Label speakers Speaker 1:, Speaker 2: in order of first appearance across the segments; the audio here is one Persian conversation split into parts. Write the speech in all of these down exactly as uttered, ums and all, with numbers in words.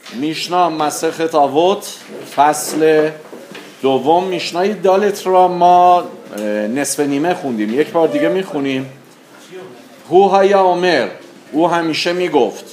Speaker 1: میشنا مسخت آوت فصل دوم. میشنای دالت را ما نصف نیمه خوندیم، یک بار دیگه میخونیم. هو هایا عمر، او همیشه میگفت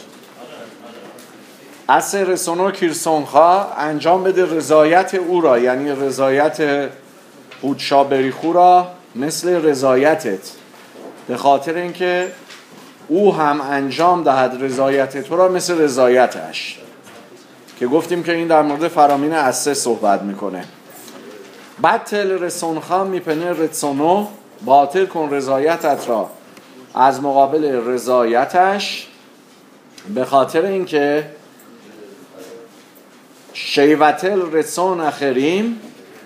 Speaker 1: اثر رسونو کیرسونخا، انجام بده رضایت او را، یعنی رضایت پودشا بریخو را مثل رضایتت، به خاطر اینکه او هم انجام دهد رضایت تو را مثل رضایتش، که گفتیم که این در مورد فرامین اسه صحبت میکنه. بطل رسونخا میپنه رسونو، باطل کن رضایتت را از مقابل رضایتش، به خاطر اینکه شیوتل رسون اخریم،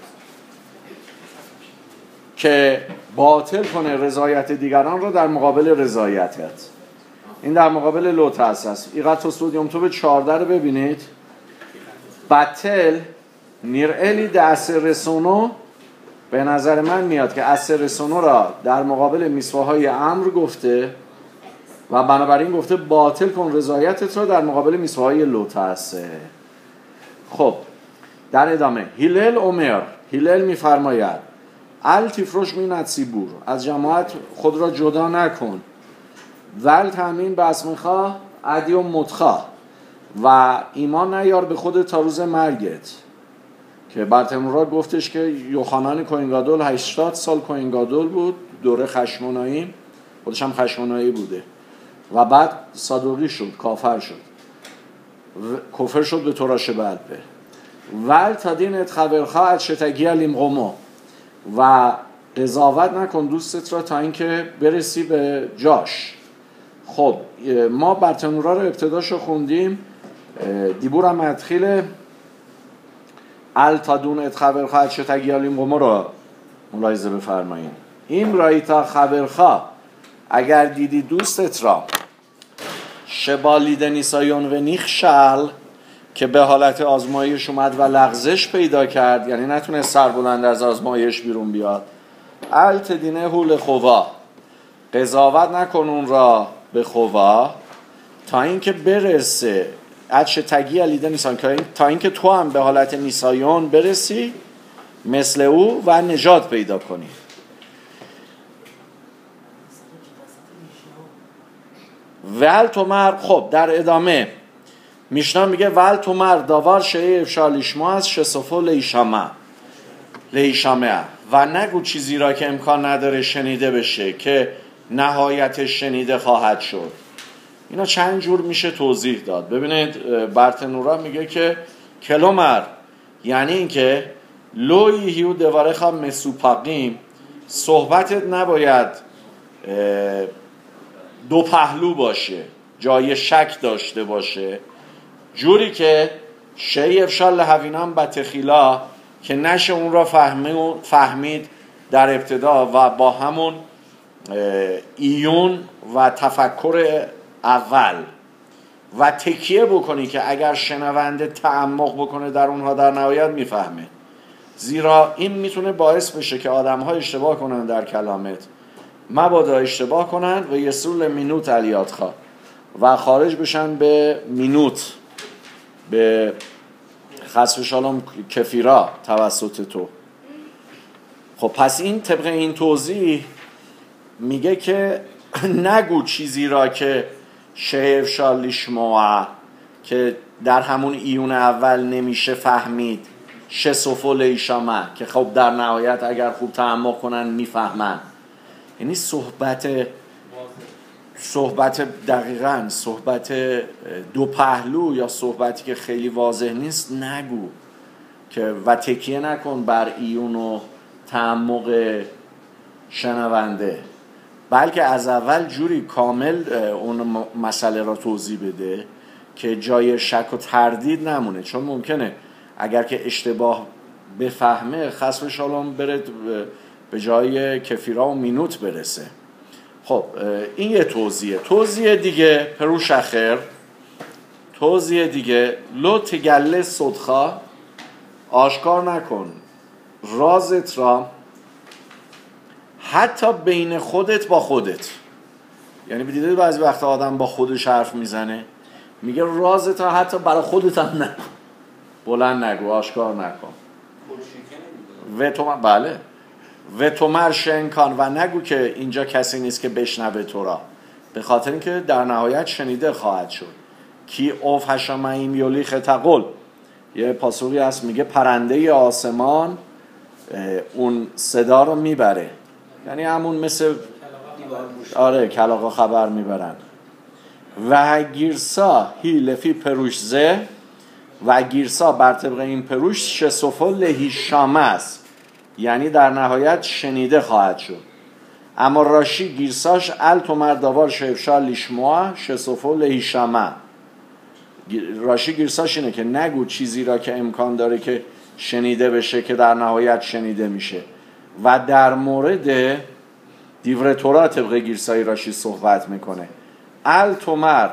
Speaker 1: که باطل کنه رضایت دیگران را در مقابل رضایتت. این در مقابل لوتس است. ایقات استودیوم تو به چهارده رو ببینید. بطل نیرئلی دست رسونو، به نظر من میاد که اثر رسونو را در مقابل میسواهای امر گفته و بنابراین گفته باطل کن رضایتت را در مقابل میسواهای لوتس. خب در ادامه هیلل عمر، هیلل میفرماید ال تفروش مینت سیبور، از جماعت خود را جدا نکن. ول تامین بسمخا ادیوم متخا، و ایمان نیار به خود تا روز مرگت. که برتمورا گفتش که یوحنان کوهنگادول هشتاد سال کوهنگادول بود، دوره خشمونایی، خودش هم خشمونایی بوده، و بعد صادقی شد، کافر شد، کفر شد به توراش بلپه. ول تادین ات خبرخا ات شتگی علیم قومو، و قضاوت نکن دوستت را تا اینکه برسی به جاش. خب ما برتمورا رو ابتداشو خوندیم. دیبورم ادخیل ال تادون ات خبرخا ات شتگی علیم قومو رو ملاحظه بفرمایید. این رایتا خبرخا، اگر دیدی دوستت را شبالیده نیسایون و نیخشل، که به حالت آزمایش اومد و لغزش پیدا کرد، یعنی نتونه سر بلند از آزمایش بیرون بیاد، ال تدینه هول خوا، قضاوت نکن اون را به خوا تا اینکه برسه اچ تگی علیده نیسان، تا اینکه تو هم به حالت نیسایون برسی مثل او و نجات پیدا کنی. ول تومر. خب در ادامه میشنا میگه ول تومر داوار شیء افشالیشما از شسوفو لیشامه لیشامه، و نگو چیزی را که امکان نداره شنیده بشه که نهایتش شنیده خواهد شد. اینا چند جور میشه توضیح داد. ببینید برتنورا میگه که کلومر، یعنی این که لوی هیو دواره خواه مسوپاقیم، صحبتت نباید دو پهلو باشه، جای شک داشته باشه، جوری که شیء افشال لهوینان بتخیلا، که نشه اون را فهمید در ابتدا و با همون ایون و تفکر اول، و تکیه بکنی که اگر شنونده تعمق بکنه در اونها در نهایت میفهمه. زیرا این میتونه باعث بشه که آدم‌ها اشتباه کنن در کلامت، مبادا اشتباه کنن و یسول مینوت علیات خواه، و خارج بشن به مینوت، به خسف شالام کفیرا توسط تو. خب پس این طبق این توضیح میگه که نگو چیزی را که شیء افشالیشما، که در همون ایون اول نمیشه فهمید، شسوفو لیشامه، که خب در نهایت اگر خوب تعمق کنن میفهمن. یعنی صحبت صحبت دقیقاً صحبت دو پهلو، یا صحبتی که خیلی واضح نیست نگو، که و تکیه نکن بر ایون و تعمق شنونده، بلکه از اول جوری کامل اون مسئله را توضیح بده که جای شک و تردید نمونه. چون ممکنه اگر که اشتباه بفهمه خصم شالام بره به جای کفیرا و مینوت برسه. خب این یه توضیحه. توضیح دیگه پروش اخر، توضیح دیگه لو تگله صدخا، آشکار نکن رازت را حتی بین خودت با خودت. یعنی بدیده بعضی وقتا آدم با خودش حرف میزنه، میگه رازت حتی برای خودت هم نکن، بلند نگو، آشکار نکن. و تو بله و تو مرشنکان و نگو که اینجا کسی نیست که بشنوه تو را، به خاطر اینکه در نهایت شنیده خواهد شد. کی اوف هشمعیم یولی خطقل، یه پاسوقی هست میگه پرنده آسمان اون صدا رو میبره، یعنی همون مثل آره کلاغا خبر میبرن. و گیرسا هی لفی پروشزه، و گیرسا بر طبق این پروش شسوفو لهی شامه است، یعنی در نهایت شنیده خواهد شد. اما راشی گیرساش ال تو مردوار شفشا لیشموه شسوفو لهی شامه، راشی گیرساش اینه که نگو چیزی را که امکان داره که شنیده بشه که در نهایت شنیده میشه. و در مورد دیور تورا طبق گیرسای راشی صحبت میکنه. ال تومر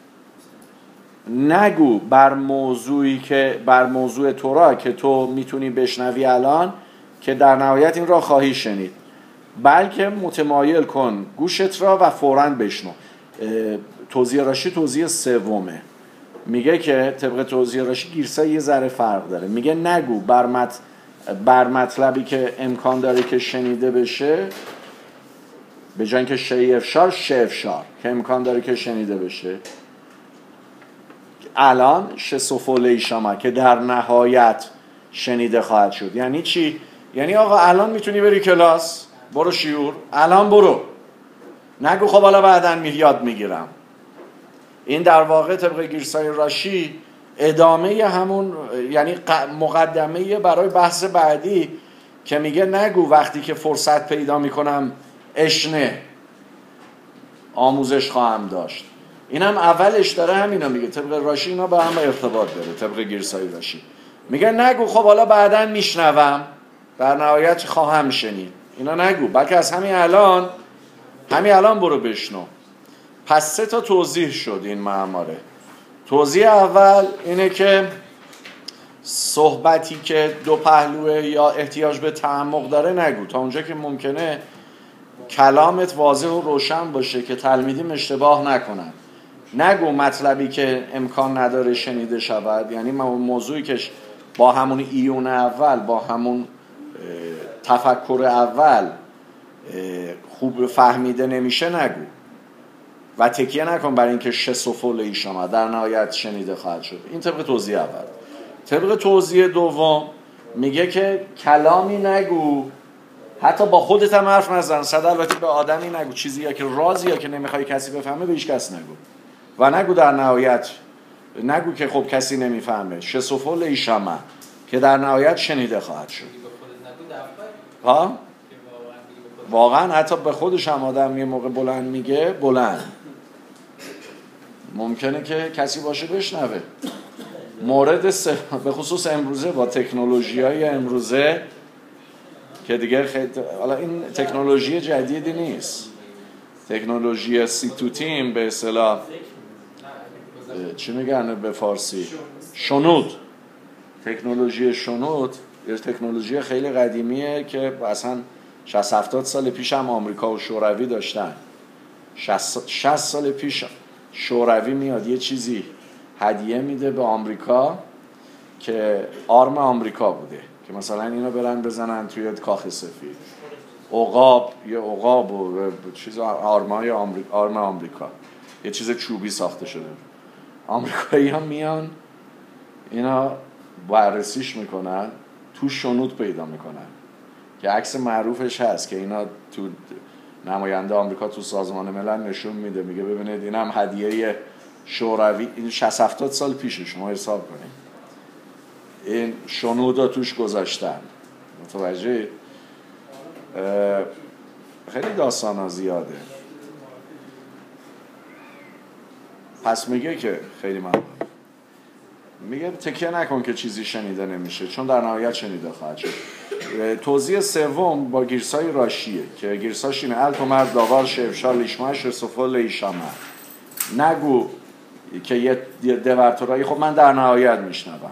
Speaker 1: نگو بر موضوعی که بر موضوع تورا که تو میتونی بشنوی الان که در نهایت این را خواهی شنید، بلکه متمایل کن گوشت را و فوراً بشنو. توضیح راشی توضیح سومه، میگه که طبق توضیح راشی گیرسا یه ذره فرق داره. میگه نگو بر, مط... بر مطلبی که امکان داره که شنیده بشه، به جای اینکه شی افشار شفشار که امکان داره که شنیده بشه، الان شسوفوله شما که در نهایت شنیده خواهد شد. یعنی چی؟ یعنی آقا الان میتونی بری کلاس، برو شیور، الان برو، نگو خب حالا بعداً می یاد میگیرم. این در واقع طبق گیرسای راشی ادامه همون، یعنی مقدمه برای بحث بعدی که میگه نگو وقتی که فرصت پیدا میکنم اشنه آموزش خواهم داشت. این هم اولش داره همینا میگه، طبق راشی اینا به هم ارتباط داره. طبق گیرسای راشی میگه نگو خب حالا بعداً میشنوم، در نهایت خواهم شنید، اینا نگو، بلکه از همین الان همین الان برو بشنو. پس سه تا توضیح شد این معماره. توضیح اول اینه که صحبتی که دو پهلوه یا احتیاج به تعمق داره نگو، تا اونجا که ممکنه کلامت واضح و روشن باشه که تلمیدیم اشتباه نکنن. نگو مطلبی که امکان نداره شنیده شود، یعنی موضوعی که با همون ایون اول، با همون تفکر اول خوب فهمیده نمیشه نگو. و تکیه نکن برای اینکه شسوفول ایشاما در نهایت شنیده خواهد شد. این طبق توضیح اول. طبق توضیح دوم میگه که کلامی نگو، حتی با خودت هم حرف نزن، صد البته به آدمی نگو، چیزی یا که رازی یا که نمیخوای کسی بفهمه به هیچ کس نگو. و نگو در نهایت، نگو که خب کسی نمیفهمه، شسوفول ایشاما که در نهایت شنیده خواهد شد. ها؟ واقعا حتی به خودش هم آدم یه موقع بلند میگه، بلند ممکنه که کسی باشه بشنوه. مورد سه، به خصوص امروزه با تکنولوژی های امروزه که دیگه خیلی، حالا این تکنولوژی جدیدی نیست، تکنولوژی سی تو تیم به اصطلاح چی میگن به فارسی؟ شنود. تکنولوژی شنود یه تکنولوژی خیلی قدیمیه که اصلا شصت هفتاد سال پیش هم آمریکا و شوروی داشتن. شصت سال پیش شوروی میاد یه چیزی هدیه میده به آمریکا که آرم آمریکا بوده، که مثلا اینو برن بزنن توی کاخ سفید، عقاب، یه عقاب و چیز آرمای آمریکا، آرم آمریکا، یه چیز چوبی ساخته شده. آمریکایی ها میان اینا بررسیش میکنن، تو شنود پیدا میکنن که عکس معروفش هست که اینا تو نماینده آمریکا تو سازمان ملل نشون میده، میگه ببینید این هم هدیه شوروی، این شصت هفتاد سال پیشه، شما حساب کنید این شنودا توش گذاشتن. متوجه؟ خیلی داستان ها زیاده. پس میگه که خیلی ممنون، میگه تکیه نکن که چیزی شنیده نمیشه، چون در نهایت شنیده خواهد شد. توضیح سوم با گیرسای راشیه که گیرساش اینه ال تو مرد داوار شفشا لیشماش سفول ایشامه، نگو که یه دورتورایی خب من در نهایت میشنوم،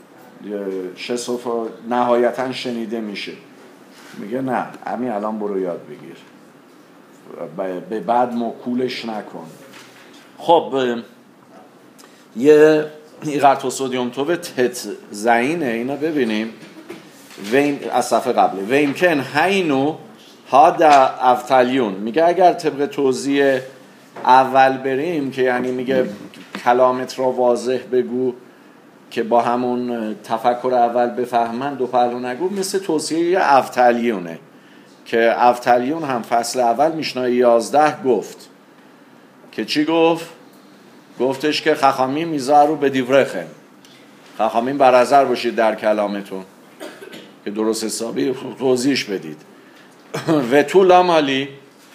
Speaker 1: شسوف نهایتا شنیده میشه. میگه نه، همین الان برو یاد بگیر، به بعد موکولش نکن. خب یه ایغرتوسودیوم تو تت زینه، اینا ببینیم ویم از صفحه قبله. ویم کن هینو ها در افتالیون، میگه اگر طبق توضیح اول بریم که یعنی میگه کلامت را واضح بگو که با همون تفکر اول بفهمن، دو پهلو نگو، مثل توصیه افتالیونه که افتالیون هم فصل اول میشنای یازده گفت که چی گفت؟ گفتش که خخامیم میذارو به دیورخن، خخامیم برحذر باشید در کلامتون که درست حسابی توضیحش بدید. و تو لامالی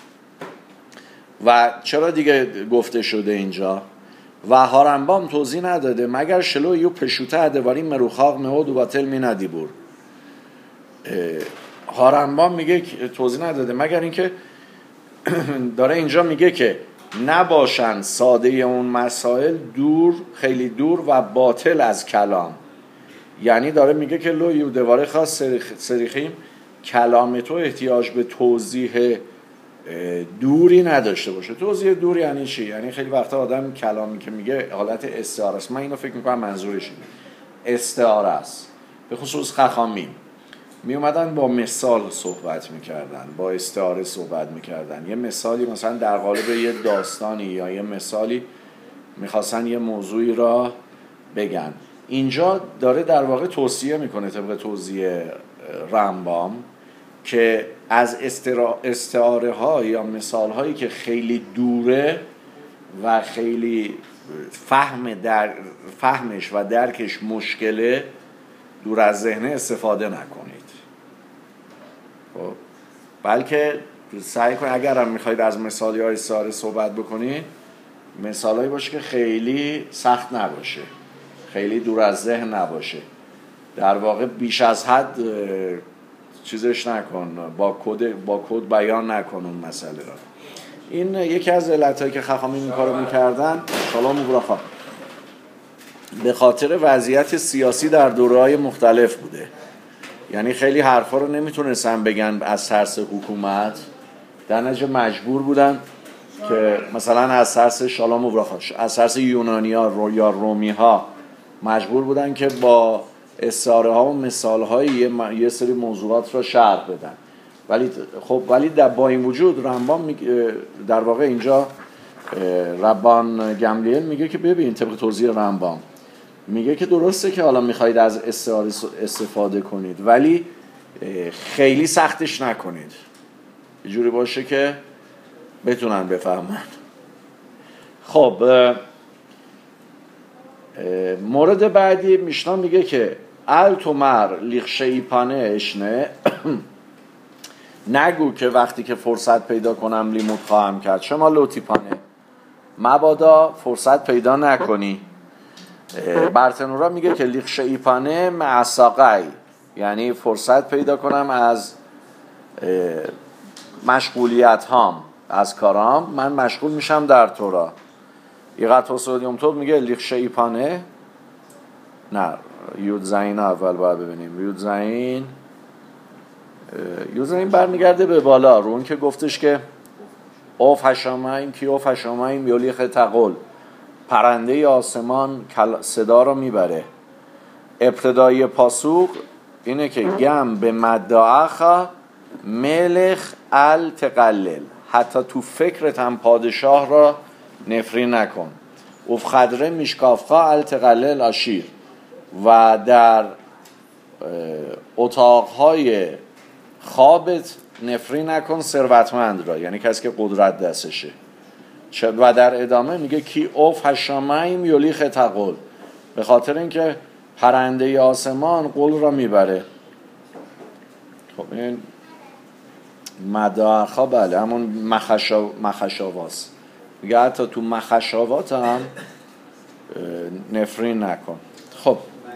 Speaker 1: و چرا دیگه گفته شده اینجا و هارنبام توضیح نداده مگر شلو یو پشوته ادواری مروخاق مهود و باطل می ندیبور. هارنبام میگه توضیح نداده مگر اینکه داره اینجا میگه که نباشن ساده اون مسائل دور، خیلی دور و باطل از کلام. یعنی داره میگه که لو یو دواره خاص سریخیم کلام تو احتیاج به توضیح دوری نداشته باشه. توضیح دور یعنی چی؟ یعنی خیلی وقتا آدم کلامی که میگه حالت استعاره است. من اینو فکر میکنم منظورش اینه، استعاره است. به خصوص خخامیم می اومدن با مثال صحبت میکردن، با استعاره صحبت میکردن. یه مثالی مثلا در قالب یه داستانی یا یه مثالی میخواستن یه موضوعی را بگن. اینجا داره در واقع توصیه میکنه طبق توضیح رمبام که از استعاره ها یا مثال هایی که خیلی دوره و خیلی فهم در فهمش و درکش مشکله، دور از ذهنه استفاده نکنید. خب بلکه سعی کنید اگر هم میخواید از مثالی های استعاره صحبت بکنید، مثال هایی باشه که خیلی سخت نباشه، خیلی دور از ذهن نباشه، در واقع بیش از حد چیزش نکن، با کد با کد بیان نکن اون مسئله را. این یکی از علتایی که خخامین این کارو میکردن سلام مبارک به خاطر وضعیت سیاسی در دوره‌های مختلف بوده. یعنی خیلی حرفا رو نمیتونستن بگن از ترس حکومت، در نتیجه مجبور بودن که مثلا از ترس شالام مبارک از ترس یونانی‌ها رو یا رومی‌ها مجبور بودن که با استعاره ها و مثال های یه, م... یه سری موضوعات را شرح بدن. ولی خب ولی در با این وجود رمبان در واقع اینجا ربان گملیل میگه که ببین طبق توضیح رمبان میگه که درسته که حالا میخواید از استعاره استفاده کنید ولی خیلی سختش نکنید، یه جوری باشه که بتونن بفهمن. خب مورد بعدی میشنا میگه که ال تومر لیخشیپانه اشنه نگو که وقتی که فرصت پیدا کنم لیمود خواهم کرد. شما لوتیپانه مبادا فرصت پیدا نکنی. برتنورا میگه که لیخشیپانه معساقی، یعنی فرصت پیدا کنم از مشغولیت هام، از کارام من مشغول میشم در تورا. ایغرتوسودیوم تو میگه لیخشیپانه، نه یود زین اول باید ببینیم. یود زین یود زین برمیگرده به بالا رو اون که گفتش که اوف هشامایم کی اوف هشامایم یولیخ تقل، پرنده آسمان صدا رو میبره. ابتدای پاسوق اینه که گم به مدعاخا ملخ التقلل، حتی تو فکرت هم پادشاه را نفرین نکن. اوف خدره میشکافخا التقلل آشیر، و در اتاقهای خوابت نفرین نکن ثروتمند را، یعنی کسی که قدرت دستشه. و در ادامه میگه کی اوف هشامایم یولیخ تقل، به خاطر اینکه پرنده آسمان قل را میبره. خب این مداخا بله همون مخشا مخشاواست، میگه حتی تو مخشاوات هم نفرین نکن. خب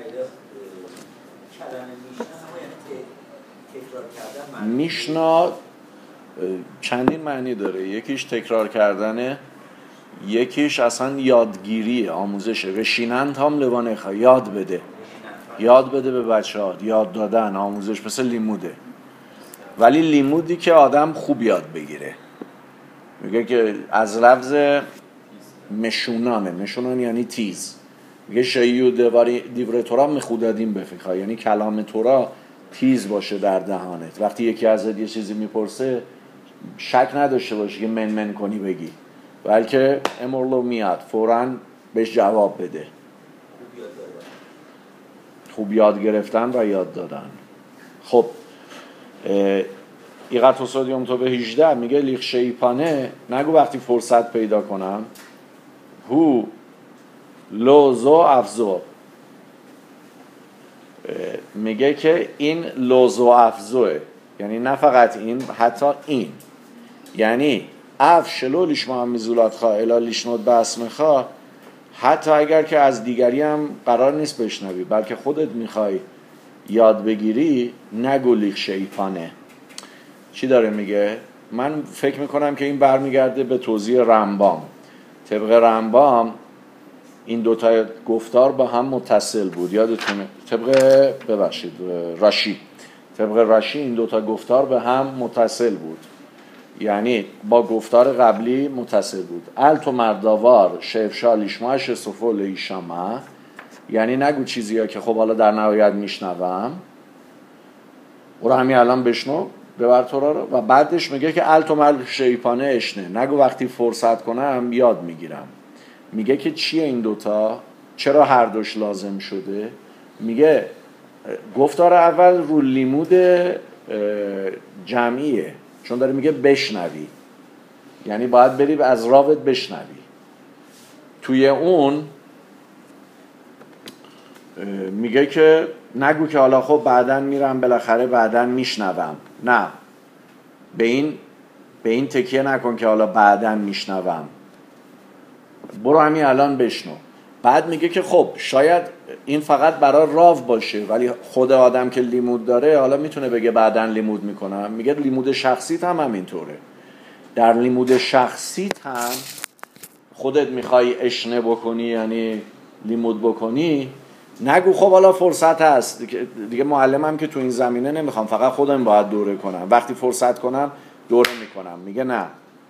Speaker 1: میشنا چندین معنی داره، یکیش تکرار کردنه، یکیش اصلا یادگیری آموزشه. رشینند هم لوانه یاد بده، یاد بده به بچه ها، یاد دادن آموزش مثل لیموده، ولی لیمودی که آدم خوب یاد بگیره. میگه که از لفظ مشونانه، مشونان یعنی تیز، میگه شیعو دیور تورا میخودادیم بفکر، یعنی کلام تورا تیز باشه در دهانت. وقتی یکی ازت یه چیزی میپرسه شک نداشته باشی که من من کنی بگی، بلکه امرلو میاد فوراً بهش جواب بده. خوب یاد گرفتن و یاد دادن. خب ایقت سودیوم تو به هجده میگه لیخ شیپانه، نگو وقتی فرصت پیدا کنم، هو لوزو افزو، میگه که این لوزو افزوه، یعنی نه فقط این، حتی این، یعنی اف شلو لیشما هم میزولات خواه الا لیشنود بسم خواه، حتی اگر که از دیگری هم قرار نیست بشنوی بلکه خودت میخوای یاد بگیری، نگو لیخ شیپانه. چی داره میگه؟ من فکر میکنم که این برمیگرده به توضیح رمبام. طبق رمبام این دوتا گفتار با هم متصل بود، یادتونه؟ طبق ببخشید راشی طبق راشی این دوتا گفتار به هم متصل بود، یعنی با گفتار قبلی متصل بود. التو مرداوار شفشا لیشماش سفول ایشامه، یعنی نگو چیزی ها که خب حالا در نهایت میشنوم، او رو همین الان بشنو ببر تورا رو. و بعدش میگه که التو مل شیپانه اشنه، نگو وقتی فرصت کنم یاد میگیرم. میگه که چیه این دوتا؟ چرا هر دوش لازم شده؟ میگه گفتار اول رو لیمود جمعیه، چون داره میگه بشنوی، یعنی باید بری از راوت بشنوی. توی اون میگه که نگو که حالا خب بعدن میرم بالاخره بعدن میشنوم، نه، به این به این تکیه نکن که حالا بعدن میشنوم، برو همین الان بشنو. بعد میگه که خب شاید این فقط برای راو باشه، ولی خود آدم که لیمود داره حالا میتونه بگه بعدن لیمود میکنم. میگه لیمود شخصیت هم همینطوره. در لیمود شخصیت هم خودت میخوای اشنه بکنی، یعنی لیمود بکنی، نگو خب حالا فرصت هست دیگه، معلمم که تو این زمینه نمیخوام، فقط خودم باید دوره کنم، وقتی فرصت کنم دوره میکنم. میگه نه،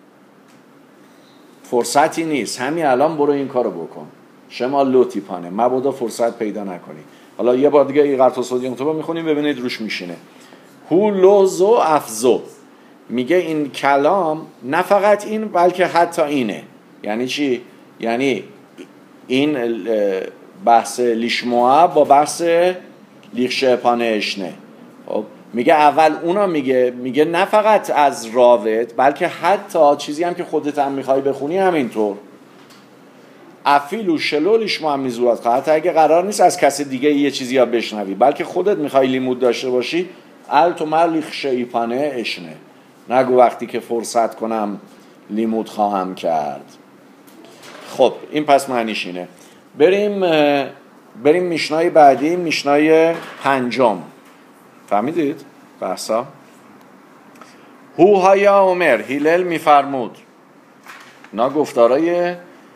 Speaker 1: فرصتی نیست، همین الان برو این کارو بکن. شما لوتی پانه مبادا فرصت پیدا نکنی. حالا یه بار دیگه این قرط و صودیوم تو میخونیم ببینید روش میشینه. هو لوزو افزو، میگه این کلام نه فقط این بلکه حتی اینه. یعنی چی؟ یعنی این بحث لیشموها با بحث لیخشپانه اشنه. خب میگه اول اونا میگه میگه نه فقط از راوت بلکه حتی چیزی هم که خودت هم میخوای بخونی همینطور. افیلو شلو لیشمو هم میزورات، حتی اگه قرار نیست از کسی دیگه یه چیزی ها بشنوی بلکه خودت میخوای لیمود داشته باشی، التو مر لیخشپانه اشنه، نگو وقتی که فرصت کنم لیمود خواهم کرد. خب این پس معنیش اینه. بریم بریم میشنای بعدی، میشنای پنجم. فهمیدید بحثا؟ هو هایا عمر، هیلل میفرمود. نا گفتارای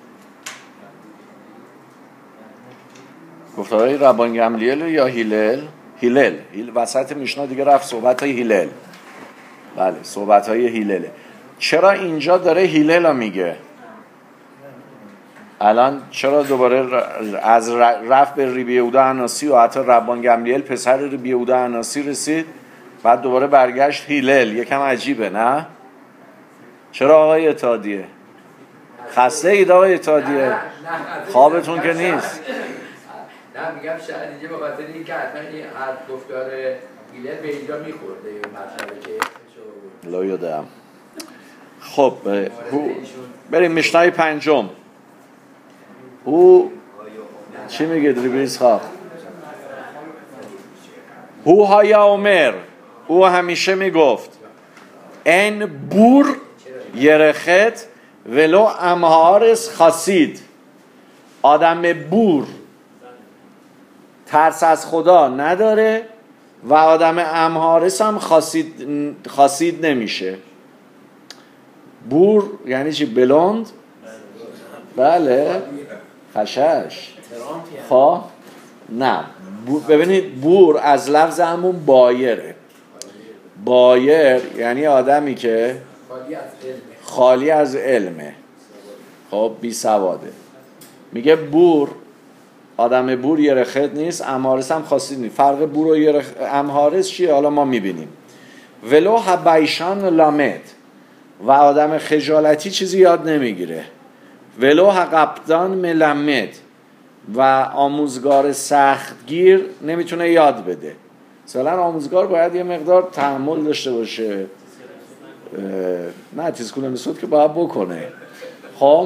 Speaker 1: گفتارای ربان گملیل یا هیلل؟ هیلل وسط میشنا دیگه رفت صحبت های هیلل. بله صحبت های هیلله. چرا اینجا داره هیلل میگه؟ الان چرا دوباره از رفت به ربی یهودا عناسی و حتی ربان گملیل پسر ربی یهودا عناسی رسید، بعد دوباره برگشت هیلل؟ یکم عجیبه نه؟ چرا آقای اتحادیه؟ خسته اید آقای اتحادیه؟ خوابتون که نیست؟
Speaker 2: نه میگم شاید اینجا به خاطر اینکه حتما این هر گفتار هیلل به اینجا میخورده مرتبه که
Speaker 1: لا یادم. خب بریم مشنای پنجم. او چی میگه دریبیز خواه؟ او هایا عمر، او همیشه میگفت این بور یرخت ولو امهارس خاسید. آدم بور ترس از خدا نداره و آدم امهارس هم خاسید, خاسید نمیشه. بور یعنی چی؟ بلوند؟ بله خشش. خب نه ببینید بور از لفظ همون بایره. بایر یعنی آدمی که خالی از علمه، خب بی سواده. میگه بور آدم بور یرخت نیست، امهارس هم خاصی نیست. فرق بور و یرخ... امهارس چیه؟ حالا ما میبینیم. ولو حبیشان لامد، و آدم خجالتی چیزی یاد نمیگیره. ولو قبطان ملمد، و آموزگار سختگیر نمیتونه یاد بده. مثلا آموزگار باید یه مقدار تحمل داشته باشه، نه تیز کنه نسود که باید بکنه. خب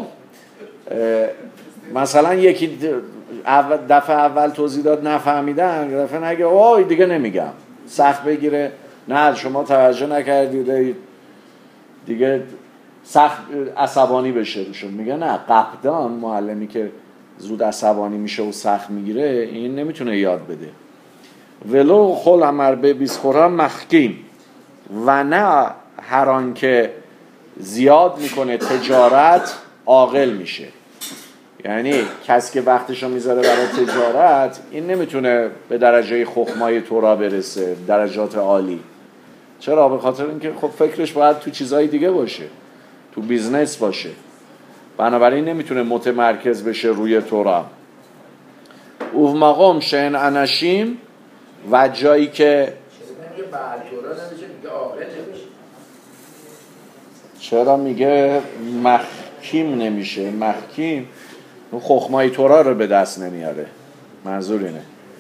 Speaker 1: مثلا یکی دفعه اول توضیح داد نفهمیدن، دفعه نگه اوه دیگه نمیگم، سخت بگیره، نه شما توجه نکردید دیگه، سخت عصبانی بشه روشون. میگه نه، قبطان معلمی که زود عصبانی میشه و سخت میگیره این نمیتونه یاد بده. ولو خل امر به بیسخورا مخکیم، و نه هر آن که زیاد میکنه تجارت عاقل میشه. یعنی کسی که وقتشو میذاره برای تجارت این نمیتونه به درجه خخمای تورا برسه، درجات عالی. چرا؟ به خاطر اینکه خب فکرش باید تو چیزای دیگه باشه، تو بیزنس باشه، بنابراین نمیتونه متمرکز بشه روی تورا. او مقام شن انشیم، و جایی که چرا میگه محکیم نمیشه؟ محکیم اون خخمای تورا رو به دست نمیاره، منظور اینه.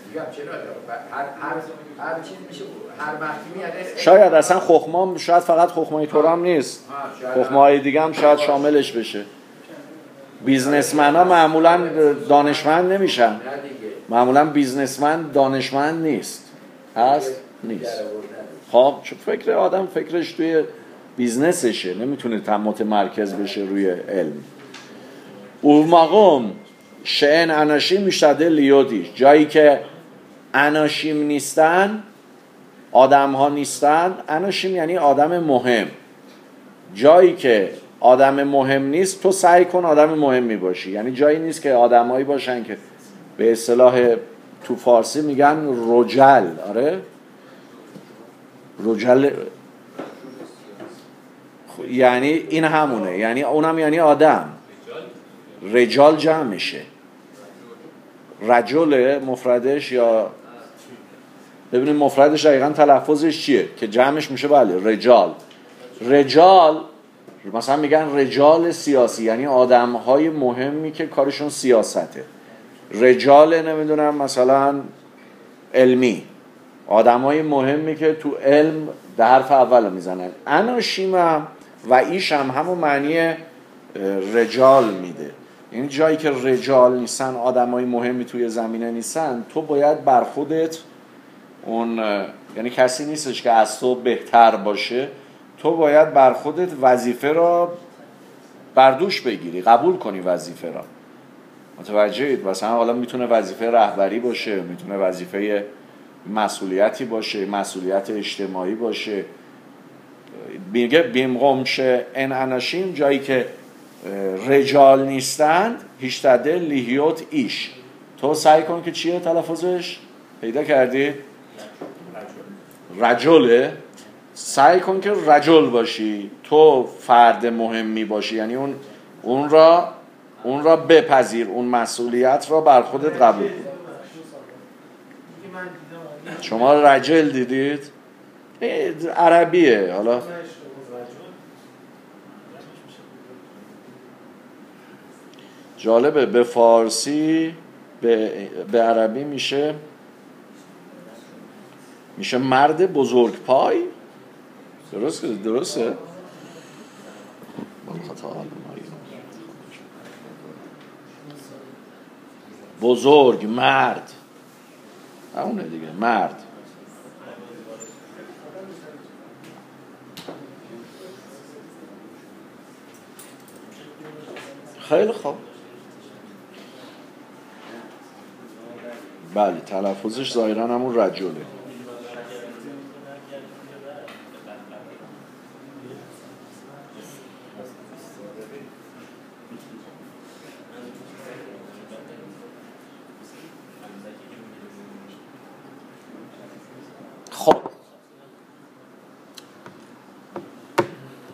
Speaker 1: شاید اصلا خخمام شاید فقط خخمای تورا هم نیست، خخمای دیگه هم شاید شاملش بشه. بیزنسمن ها معمولا دانشمند نمیشن، معمولا بیزنسمن دانشمند نیست، هست؟ نیست. خب چون فکر آدم فکرش توی بیزنسشه، نمیتونه متمرکز بشه روی علم. او مقام شئن اناشیم میشده لیودیش، جایی که اناشیم نیستن، آدم ها نیستن. اناشیم یعنی آدم مهم. جایی که آدم مهم نیست تو سعی کن آدم مهمی باشی. یعنی جایی نیست که آدمایی باشن که به اصطلاح تو فارسی میگن رجل. آره رجل یعنی این همونه، یعنی اونم یعنی آدم. رجال جمع میشه، رجل مفردش، یا ببینیم مفردش دقیقا تلفظش چیه که جمعش میشه. بله رجال. رجال مثلا میگن رجال سیاسی، یعنی آدم های مهمی که کارشون سیاسته. رجال نمیدونم مثلا علمی، آدم های مهمی که تو علم در حرف اول میزنن. اناشیم هم و ایش هم همون معنی رجال میده. این جایی که رجال نیستن، آدم های مهمی توی زمینه نیستن، تو باید بر خودت اون، یعنی کسی نیستش که از تو بهتر باشه، تو باید بر خودت وظیفه را بردوش بگیری، قبول کنی وظیفه را. متوجهید؟ مثلا حالا میتونه وظیفه رهبری باشه، میتونه وظیفه مسئولیتی باشه، مسئولیت اجتماعی باشه. میگه بیمقمشه ان اناشیم، جایی که رجال نیستند، هیشتده لیهیوت ایش، تو سعی کن که چیه تلفظش؟ پیدا کردی؟ رجله. سعی کن که رجل باشی، تو فرد مهمی باشی، یعنی اون اون را اون را بپذیر، اون مسئولیت را بر خودت قبول کن. شما رجل دیدید؟ عربیه. حالا جالبه، به فارسی به, به عربی میشه میشه مرد بزرگ پای. درسته؟ درسته؟ بزرگ مرد، همونه دیگه، مرد. خیلی خوب. بله تلفظش ظاهرا همون رجله. خب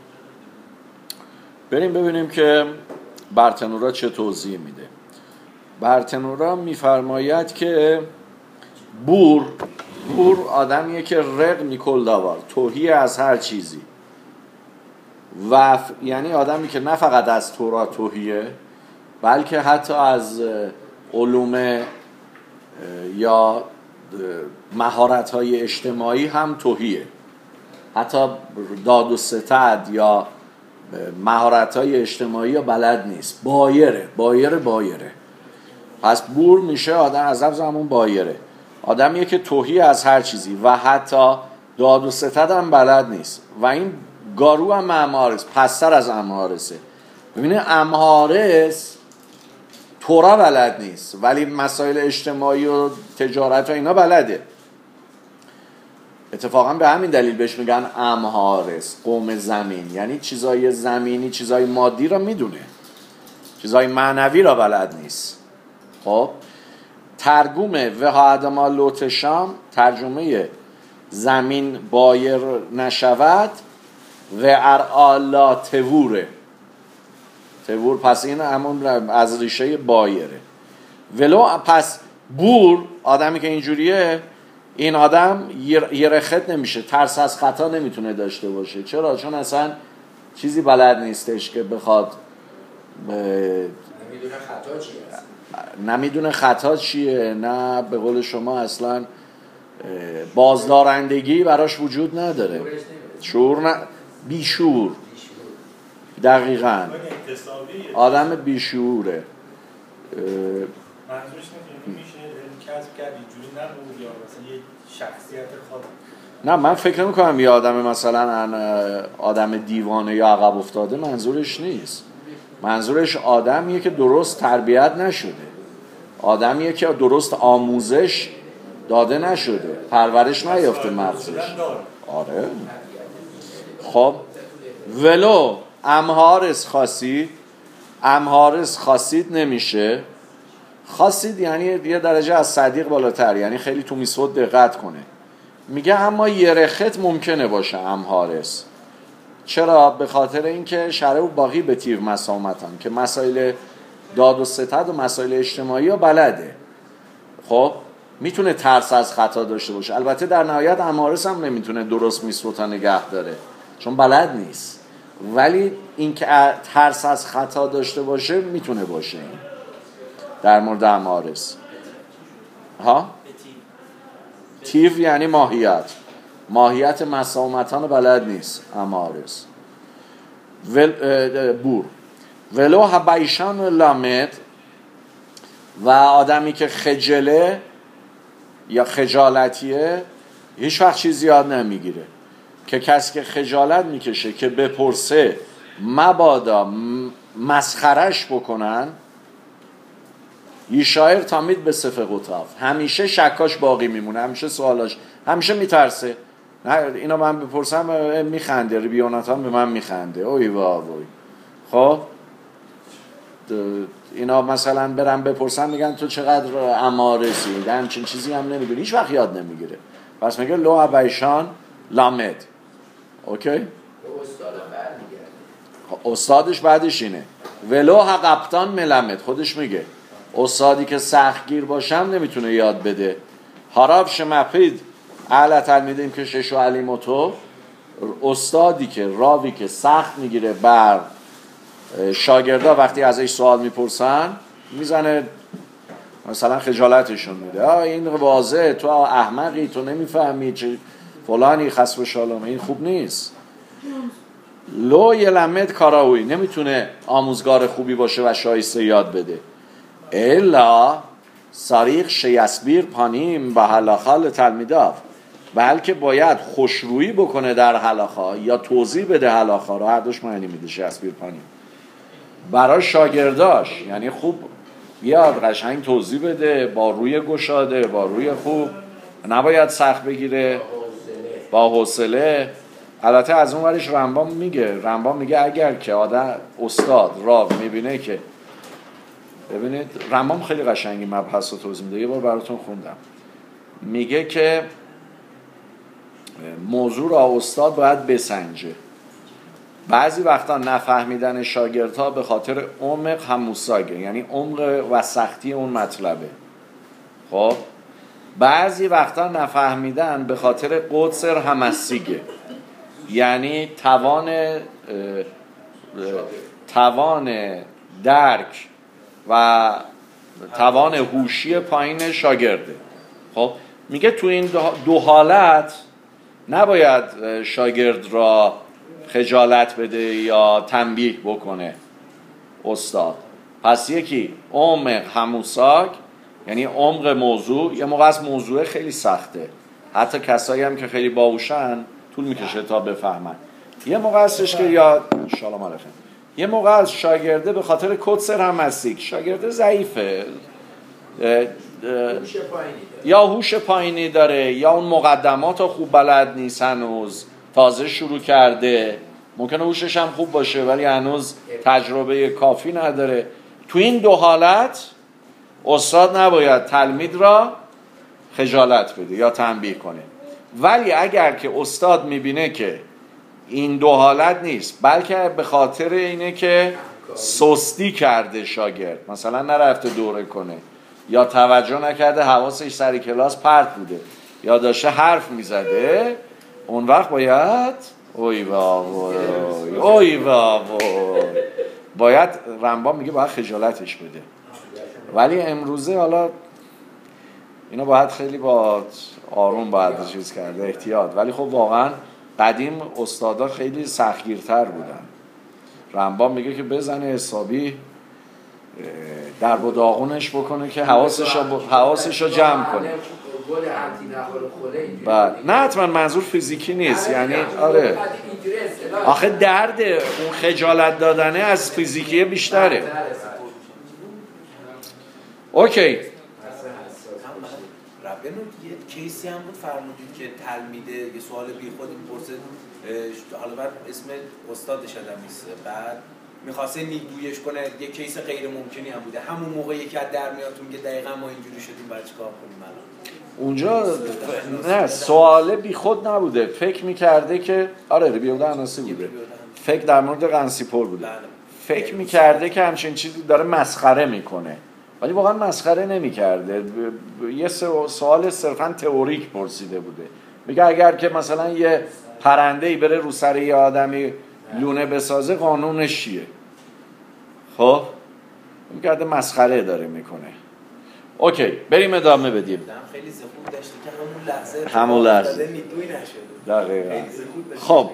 Speaker 1: بریم ببینیم که برتنورا چه توضیح میده. برتنورا میفرماید که بور بور آدمیه که رق میکل داوار، توهی از هر چیزی، و ف... یعنی آدمی که نه فقط از تورا توهیه بلکه حتی از علوم یا مهارت‌های اجتماعی هم توهیه، حتی داد و ستد یا مهارت‌های اجتماعی یا بلد نیست، بایره بایره بایره پس بور میشه آدم از زمان بایره، آدمیه که توهی از هر چیزی و حتی داد و ستد هم بلد نیست. و این گارو هم امهارس، پستر از امهارسه. ببینه امهارس تورا بلد نیست ولی مسائل اجتماعی و تجارت و اینا بلده. اتفاقا به همین دلیل بهش میگن امهارس، قوم زمین، یعنی چیزای زمینی، چیزای مادی را میدونه، چیزای معنوی را بلد نیست. خب ترجمه و هادما لوتشام، ترجمه زمین بایر نشود و ارعالا توره، تور پس این همون از ریشه بایره. ولو پس بور آدمی که اینجوریه، این آدم یه رخت نمیشه، ترس از خطا نمیتونه داشته باشه. چرا؟ چون اصلا چیزی بلد نیستش که بخواد ب...
Speaker 2: نمیدونه خطا چیه،
Speaker 1: نمیدونه خطا چیه، نه به قول شما اصلا بازدارندگی براش وجود نداره، شعور نه، بیشعور، دقیقاً آدم بیشعوره.
Speaker 3: منظورش نمیشه میشه کسب کرد اینجوری نبود یا مثلا یه شخصیت خاص؟
Speaker 1: نه من فکر نمی‌کنم یه آدم مثلا آدم دیوانه یا عقب افتاده منظورش نیست، منظورش آدمیه که درست تربیت نشده، آدمیه که درست آموزش داده نشده، پرورش نیافته مغزش. آره خب ولو امهارس خاصید، امهارس خاصید نمیشه. خاصید یعنی یه درجه از صدیق بالاتر، یعنی خیلی تو میسود دقت کنه. میگه اما یه رخت ممکنه باشه امهارس. چرا؟ به خاطر اینکه شرع باقی به تیر مسامتن که مسائل داد و ستد و مسائل اجتماعی ها بلده. خب میتونه ترس از خطا داشته باشه، البته در نهایت امهارس هم نمیتونه درست میسوتا نگه داره چون بلد نیست، ولی اینکه ترس از خطا داشته باشه میتونه باشه. این در مورد امهارس ها تیف یعنی ماهیت، ماهیت مسامتان بلد نیست امهارس. ول بور ولو هبایشان لامد، و آدمی که خجله یا خجالتیه هیچ وقت چیز یاد نمیگیره. که کسی که خجالت میکشه که بپرسه مبادا مسخرش بکنن، یه شاعر تامید به صفه قطاف، همیشه شکاش باقی میمونه، همیشه سوالاش، همیشه میترسه. نه اینا من بپرسم میخنده، بیاناتان به من میخنده، اوی وای وای. خب اینا مثلا برن بپرسن میگن تو چقدر امارسی، همچین چیزی هم نمیدونی، هیچ وقت یاد نمیگیره. پس میگه لو ابیشان لامد. اوکی؟
Speaker 2: استاد برمیگرده،
Speaker 1: استادش بعدش اینه ولو حقبتان ملمد، خودش میگه استادی که سختگیر باشم نمیتونه یاد بده. حراب شمپید اهل تلمیدیم که ششو علیم و تو، استادی که راوی که سخت میگیره بر شاگردا وقتی ازش سوال میپرسن میزنه مثلا خجالتشون میده، آه این واضحه، تو احمقی، تو نمیفهمی چه فلانی، خسب شالوم، این خوب نیست. لو یلمد کاراوی، نمیتونه آموزگار خوبی باشه و شایسته یاد بده. الا سریق شیسبیر پانیم به حلاخال تلمیداف، بلکه باید خوشرویی بکنه در حلاخا یا توضیح بده حلاخا رو، هر دوش معنی میده شیسبیر پانیم برای شاگرداش، یعنی خوب بیاد قشنگ توضیح بده با روی گشاده، با روی خوب، نباید سخت بگیره، با حوصله. البته از اون ورش رمبام میگه رمبام میگه اگر که آدم استاد راو میبینه که، ببینید رمبام خیلی قشنگی مبحث رو توضیح میده، یه بار براتون خوندم، میگه که موضوع را استاد باید بسنجه. بعضی وقتا نفهمیدن شاگردها به خاطر عمق هموساگه، یعنی عمق و سختی اون مطلبه. خب بعضی وقتا نفهمیدن به خاطر قدسر همسیگه، یعنی توان توان درک و توان هوشی پایین شاگرده. خب میگه تو این دو حالت نباید شاگرد را خجالت بده یا تنبیه بکنه استاد. پس یکی عمق هموساک، یعنی عمق موضوع. یه موقع از موضوع خیلی سخته، حتی کسایی هم که خیلی باهوشن طول میکشه تا بفهمن. یه موقع هستش که یا سلام علیکم یه موقع از شاگرده به خاطر کدسر هم هستیک، شاگرده ضعیفه، یا هوش پایینی داره یا اون مقدمات رو خوب بلد نیست، هنوز تازه شروع کرده، ممکنه هوشش هم خوب باشه ولی هنوز تجربه کافی نداره. تو این دو حالت استاد نباید تلمید را خجالت بده یا تنبیه کنه. ولی اگر که استاد میبینه که این دو حالت نیست، بلکه به خاطر اینه که سستی کرده شاگرد، مثلا نرفته دوره کنه یا توجه نکرده، حواسش سر کلاس پرت بوده یا داشته حرف میزده، اون وقت باید اوی بابا اوی بابا باید رمبان میگه باید خجالتش بده. ولی امروزه حالا اینا باید خیلی با آروم باید چیز کرده، احتیاط. ولی خب واقعا قدیم استادا خیلی سختگیرتر بودن. رمبان میگه که بزنه حسابی در و داغونش بکنه که حواسش رو حواسش رو جمع کنه. بعد نه حتما منظور فیزیکی نیست، یعنی آره آخه درد اون خجالت دادنه از فیزیکی بیشتره. اوکی.
Speaker 4: ربنا یه کیسی هم بود فرمودید که تلمیده یه سوال بی خود میپرسه، حالا بعد اسم استادش آدم نیست، بعد میخواسته نیگویش کنه، یه کیس غیر ممکنی هم بوده، همون موقع یکی از در میادتون که دقیقا ما اینجوری شدیم باید چیکار کنیم الان؟
Speaker 1: اونجا نه سوال بی خود نبوده، فکر میکرده که آره بیوده اناسی بوده، فکر در مورد قنسیپور بوده، فکر میکرده که همچین چیزی داره مسخره میکنه ولی واقعا مسخره نمی‌کرده. یه سوال صرفاً تئوریک پرسیده بوده. میگه اگر که مثلا یه پرنده‌ای بره رو سر یه آدمی لونه بسازه قانونش چیه؟ خب میگه مسخره داره میکنه. اوکی بریم ادامه بدیم.
Speaker 4: خیلی زخود داشته که همون لحظه
Speaker 1: همون لحظه
Speaker 4: نیدوی نشده.
Speaker 1: دقیقاً. خب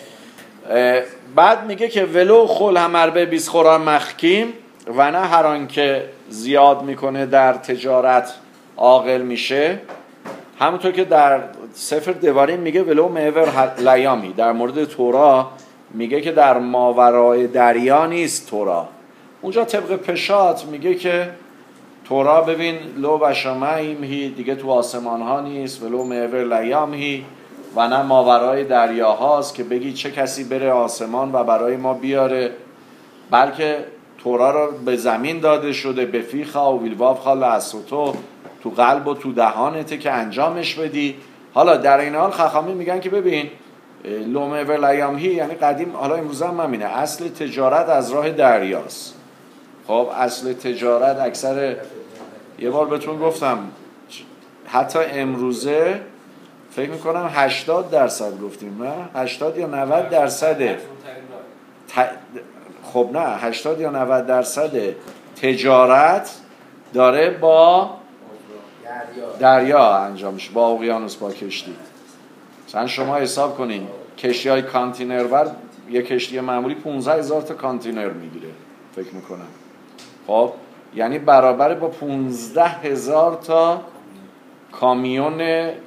Speaker 1: بعد میگه که ولو خل همربه بیس خوران مخکیم و نه هر آن که زیاد میکنه در تجارت عاقل میشه. همونطور که در سفر دوارین میگه ولو معور لیامی، در مورد تورا میگه که در ماورای دریا نیست تورا. اونجا طبق پشات میگه که تورا ببین لو بشامیم هی دیگه تو آسمان ها نیست، ولو معور لیامی و نه ماورای دریا هاست که بگی چه کسی بره آسمان و برای ما بیاره، بلکه تورا رو به زمین داده شده، به فیخا و ویلواف خال اسوتو، تو قلب و تو دهانته که انجامش بدی. حالا در این حال خخامی میگن که ببین لومه و لیامهی، یعنی قدیم، حالا امروز هم همینه، اصل تجارت از راه دریاست. خب اصل تجارت اکثر، یه بار بهتون گفتم حتی امروزه فکر میکنم هشتاد درصد گفتیم، نه هشتاد یا نود درصده ت... خب نه هشتاد یا نود درصد تجارت داره با دریا انجام میشه، با اقیانوس، با کشتی. مثلا شما حساب کنین کشتی های کانتینرور، یه کشتی معمولی پانزده هزار تا کانتینر میگیره فکر میکنم. خب یعنی برابر با پانزده هزار تا کامیون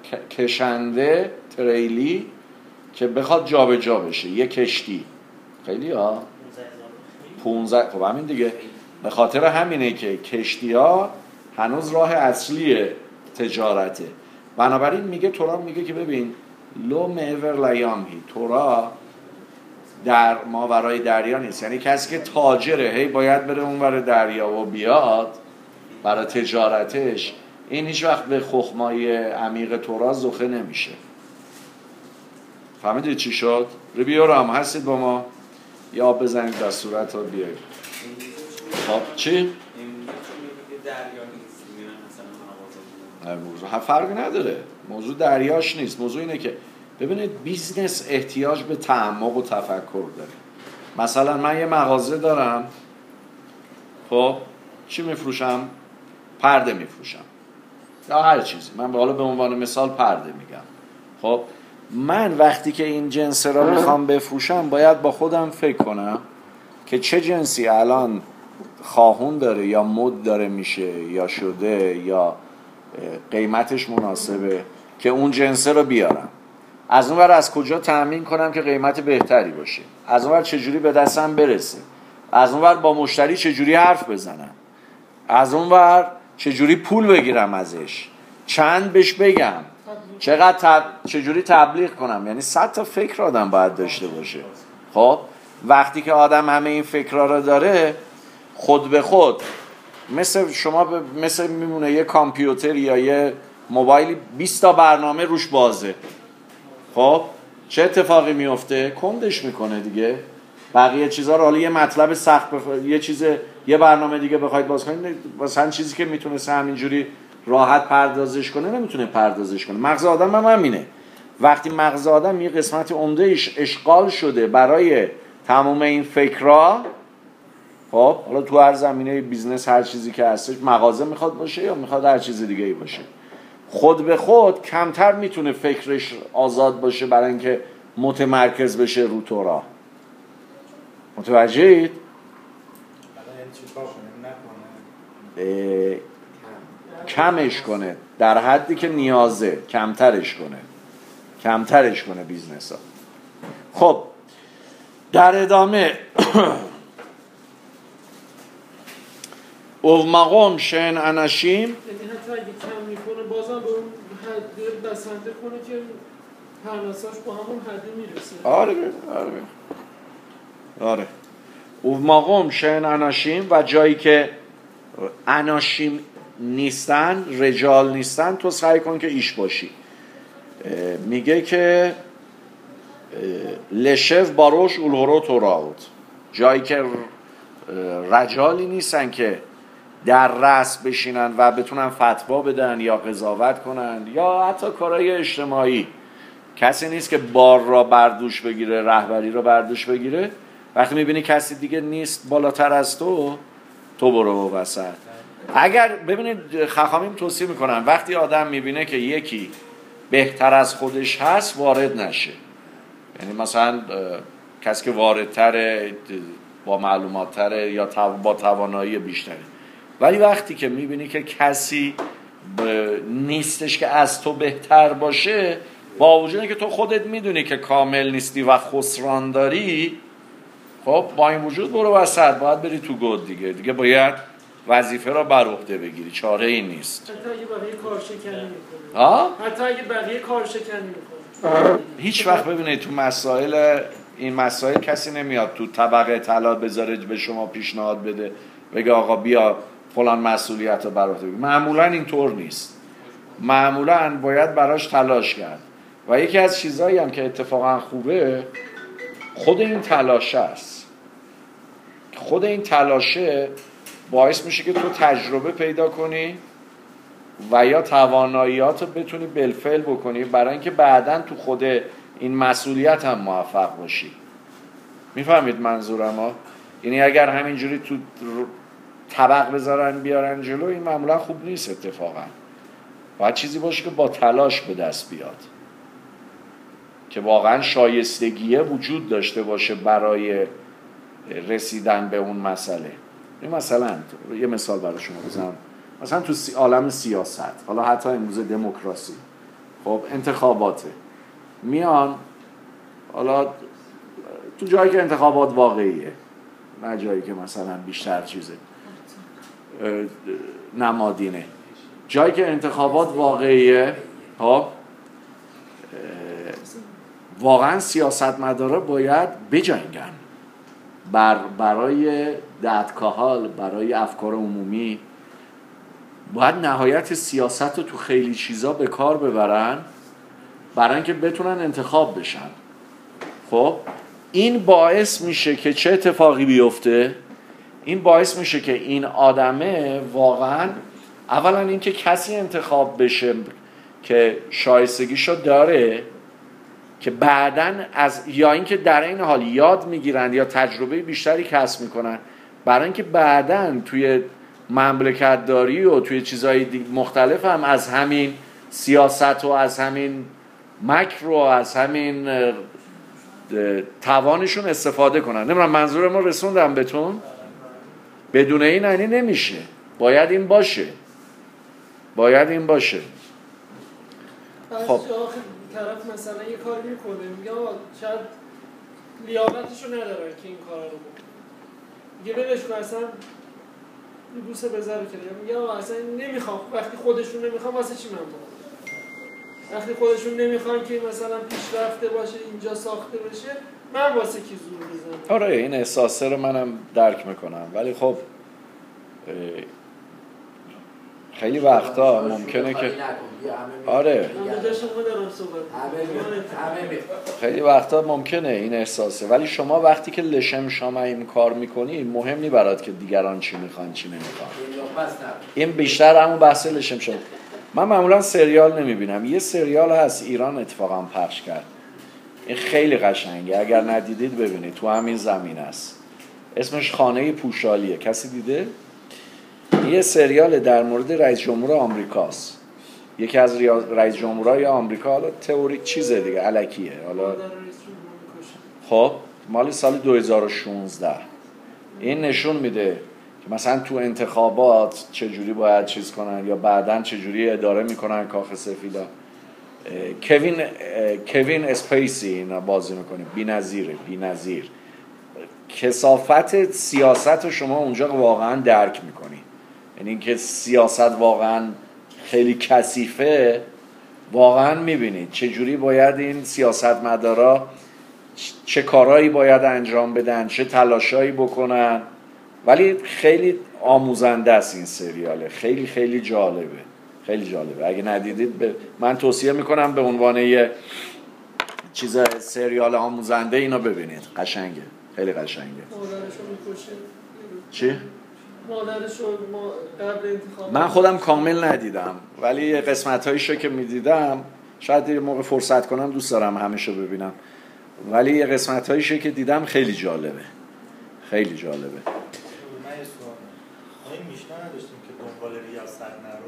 Speaker 1: کشنده تریلی که بخواد جابجا جا بشه یه کشتی. خیلی ها پانزده. خب همین دیگه، به خاطر همینه که کشتی ها هنوز راه اصلی تجارته. بنابراین میگه تورا میگه که ببین لو معور لیامهی، تورا در ماورای دریا نیست، یعنی کسی که تاجره هی باید بره اون ور دریا و بیاد برای تجارتش، این هیچ وقت به خخمای عمیق تورا زخه نمیشه. فهمیدید چی شد؟ ربیورا هم هستید با ما؟ یا بزنید در صورت رو بیایید. خب چی؟ موضوع فرقی نداره، موضوع دریاش نیست، موضوع اینه که ببینید بیزنس احتیاج به تعمق و تفکر داره. مثلا من یه مغازه دارم، خب چی میفروشم؟ پرده میفروشم یا هر چیزی، من حالا به عنوان مثال پرده میگم. خب من وقتی که این جنس را میخوام بفروشم باید با خودم فکر کنم که چه جنسی الان خواهون داره یا مد داره میشه یا شده یا قیمتش مناسبه که اون جنسه رو بیارم. از اون ور از کجا تأمین کنم که قیمت بهتری باشه، از اون ور چجوری به دستم برسه، از اون ور با مشتری چجوری حرف بزنم، از اون ور چجوری پول بگیرم ازش، چند بهش بگم، چقدر تب... چجوری تبلیغ کنم. یعنی صد تا فکر آدم باید داشته باشه. خب وقتی که آدم همه این فکرها رو داره، خود به خود مثل شما ب... مثل میمونه یه کامپیوتر یا یه موبایلی بیست تا برنامه روش بازه. خب چه اتفاقی میفته؟ کندش میکنه دیگه. بقیه چیزها رو حالا یه مطلب سخت بخ... یه چیز یه برنامه دیگه بخواید باز کنید، مثلا چیزی که میتونه همینجوری راحت پردازش کنه نمیتونه پردازش کنه. مغز آدم هم همینه. وقتی مغز آدم یه قسمت عمده ایش اشغال شده برای تمام این فکرها، خب حالا تو هر زمینه بیزنس هر چیزی که هستش، مغازه میخواد باشه یا میخواد هر چیز دیگه ای باشه، خود به خود کمتر میتونه فکرش آزاد باشه برای اینکه متمرکز بشه رو تو راه. متوجهید؟ کمش کنه در حدی که نیازه، کمترش کنه کمترش کنه بیزنس ها. خب در ادامه او مقام شن انشیم،
Speaker 5: یعنی حتی اگه کم میکنه بازم به اون حد بسنده کنه که پرنساش با همون حد میرسه.
Speaker 1: آره آره آره او مقام شن انشیم، و جایی که اناشیم نیستن، رجال نیستن، تو سعی کن که ایش باشی. میگه که لشف باروش اولهورو تو راوت، جایی که رجالی نیستن که در رأس بشینن و بتونن فتوا بدن یا قضاوت کنن یا حتی کارهای اجتماعی. کسی نیست که بار را بردوش بگیره، رهبری را بردوش بگیره. وقتی میبینی کسی دیگه نیست بالاتر از تو، تو برو وسط. اگر ببینید خخامیم توصیه میکنن وقتی آدم میبینه که یکی بهتر از خودش هست وارد نشه. یعنی مثلا کسی که واردتره، با معلومات تره یا با توانایی بیشتره، ولی وقتی که میبینی که کسی نیستش که از تو بهتر باشه، با وجودی که تو خودت میدونی که کامل نیستی و خسران داری، خب با این وجود برو وسط، باید بری تو گود دیگه دیگه باید وظیفه را بر عهده بگیری، چاره ای نیست.
Speaker 5: حتی اگه بقیه کارشکنی میکنه
Speaker 1: ها؟
Speaker 5: حتی اگه بقیه کارشکنی میکنه
Speaker 1: هیچ وقت ببینید تو مسائل این مسائل کسی نمیاد تو طبقه طلا بذاره به شما پیشنهاد بده بگه آقا بیا فلان مسئولیت رو بر عهده بگیر. معمولا اینطور نیست. معمولا باید براش تلاش کرد و یکی از چیزایی هم که اتفاقا خوبه خود این تلاشه است. خود این تلاشه باعث میشه که تو تجربه پیدا کنی و یا تواناییات رو بتونی بالفعل بکنی برای اینکه بعداً تو خود این مسئولیت هم موفق باشی. میفهمید منظورم ها؟ یعنی اگر همینجوری تو طبق بذارن بیارن جلو، این معمولا خوب نیست. اتفاقا باید چیزی باشه که با تلاش به دست بیاد، که واقعا شایستگیه وجود داشته باشه برای رسیدن به اون مسئله. مثلا یه مثال برای شما بزنم. مثلا تو سی... عالم سیاست، حالا حتی امروز دموکراسی، خب انتخاباته، میان حالا تو جایی که انتخابات واقعیه، نه جایی که مثلا بیشتر چیزه نمادینه، جایی که انتخابات واقعیه، خب واقعا سیاستمدارا باید بجنگن بر برای ددکاهال، برای افکار عمومی. باید نهایت سیاست رو تو خیلی چیزا به کار ببرن برای اینکه بتونن انتخاب بشن. خب این باعث میشه که چه اتفاقی بیفته؟ این باعث میشه که این آدمه واقعا اولا این که کسی انتخاب بشه که شایستگیشو داره که بعدن از یا اینکه در این حال یاد میگیرن یا تجربه بیشتری کسب میکنن برای اینکه بعدن توی مملکت داری و توی چیزهای مختلف هم از همین سیاست و از همین مکر و از همین توانشون استفاده کنن. نمیدونم منظور ما رسوندم بهتون؟ بدون این یعنی نمیشه، باید این باشه، باید این باشه.
Speaker 5: خب طرف مثلا یه کاری میکنه میگه آقا شاید لیاقتشو نداره که این کار رو بکنه، میگه ولش کن اصلا بوسه بذاره که میگه آقا اصلا نمیخوام، وقتی خودشون نمیخوام واسه چی من بکنم؟ وقتی خودشون نمیخوان که مثلا پیشرفته باشه اینجا ساخته بشه من واسه کی زور بزنم؟
Speaker 1: آره این احساسه رو منم درک میکنم، ولی خب خیلی وقتا ممکنه که آره خیلی وقتا ممکنه این احساسه، ولی شما وقتی که لشم شما این کار میکنی مهم نی برات که دیگران چی میخوان چی نمیخوان. این بیشتر همون بحث لشم شد. من معمولا سریال نمیبینم، یه سریال هست ایران اتفاقا پخش کرد، این خیلی قشنگه، اگر ندیدید ببینید، تو همین زمین است، اسمش خانه پوشالیه. کسی دیده؟ یه سریال در مورد رئیس جمهور آمریکاست، یکی از رئیس جمهورهای آمریکا، حالا تئوری چیزه دیگه الکیه، حالا خب مال سال دو هزار و شانزده. این نشون میده که مثلا تو انتخابات چجوری باید چیز کنن یا بعدن چجوری اداره میکنن کاخ سفیدا. کوین کوین اسپیسی اینا بازی میکنه، بی‌نظیره، بی‌نظیر. کثافت سیاست رو شما اونجا واقعا درک میکنی، یعنی اینکه سیاست واقعا خیلی کثیفه، واقعا میبینید چجوری باید این سیاستمدارا چه کارهایی باید انجام بدن، چه تلاشایی بکنن. ولی خیلی آموزنده است این سریاله، خیلی خیلی جالبه، خیلی جالبه. اگه ندیدید ب... من توصیه میکنم به عنوان یه چیز سریال آموزنده اینو ببینید، قشنگه، خیلی قشنگه.
Speaker 5: مادرشو میکشه.
Speaker 1: چی؟
Speaker 5: مادرشو ما قبل انتخاب
Speaker 1: من خودم کامل ندیدم، ولی قسمت‌هایشو که میدیدم، شاید یه موقع فرصت کنم دوست دارم همه‌شو ببینم، ولی یه قسمت‌هایشو که دیدم خیلی جالبه، خیلی جالبه.
Speaker 3: من یه سوال دارم. این میشنا نداشتیم که دنبال ریاست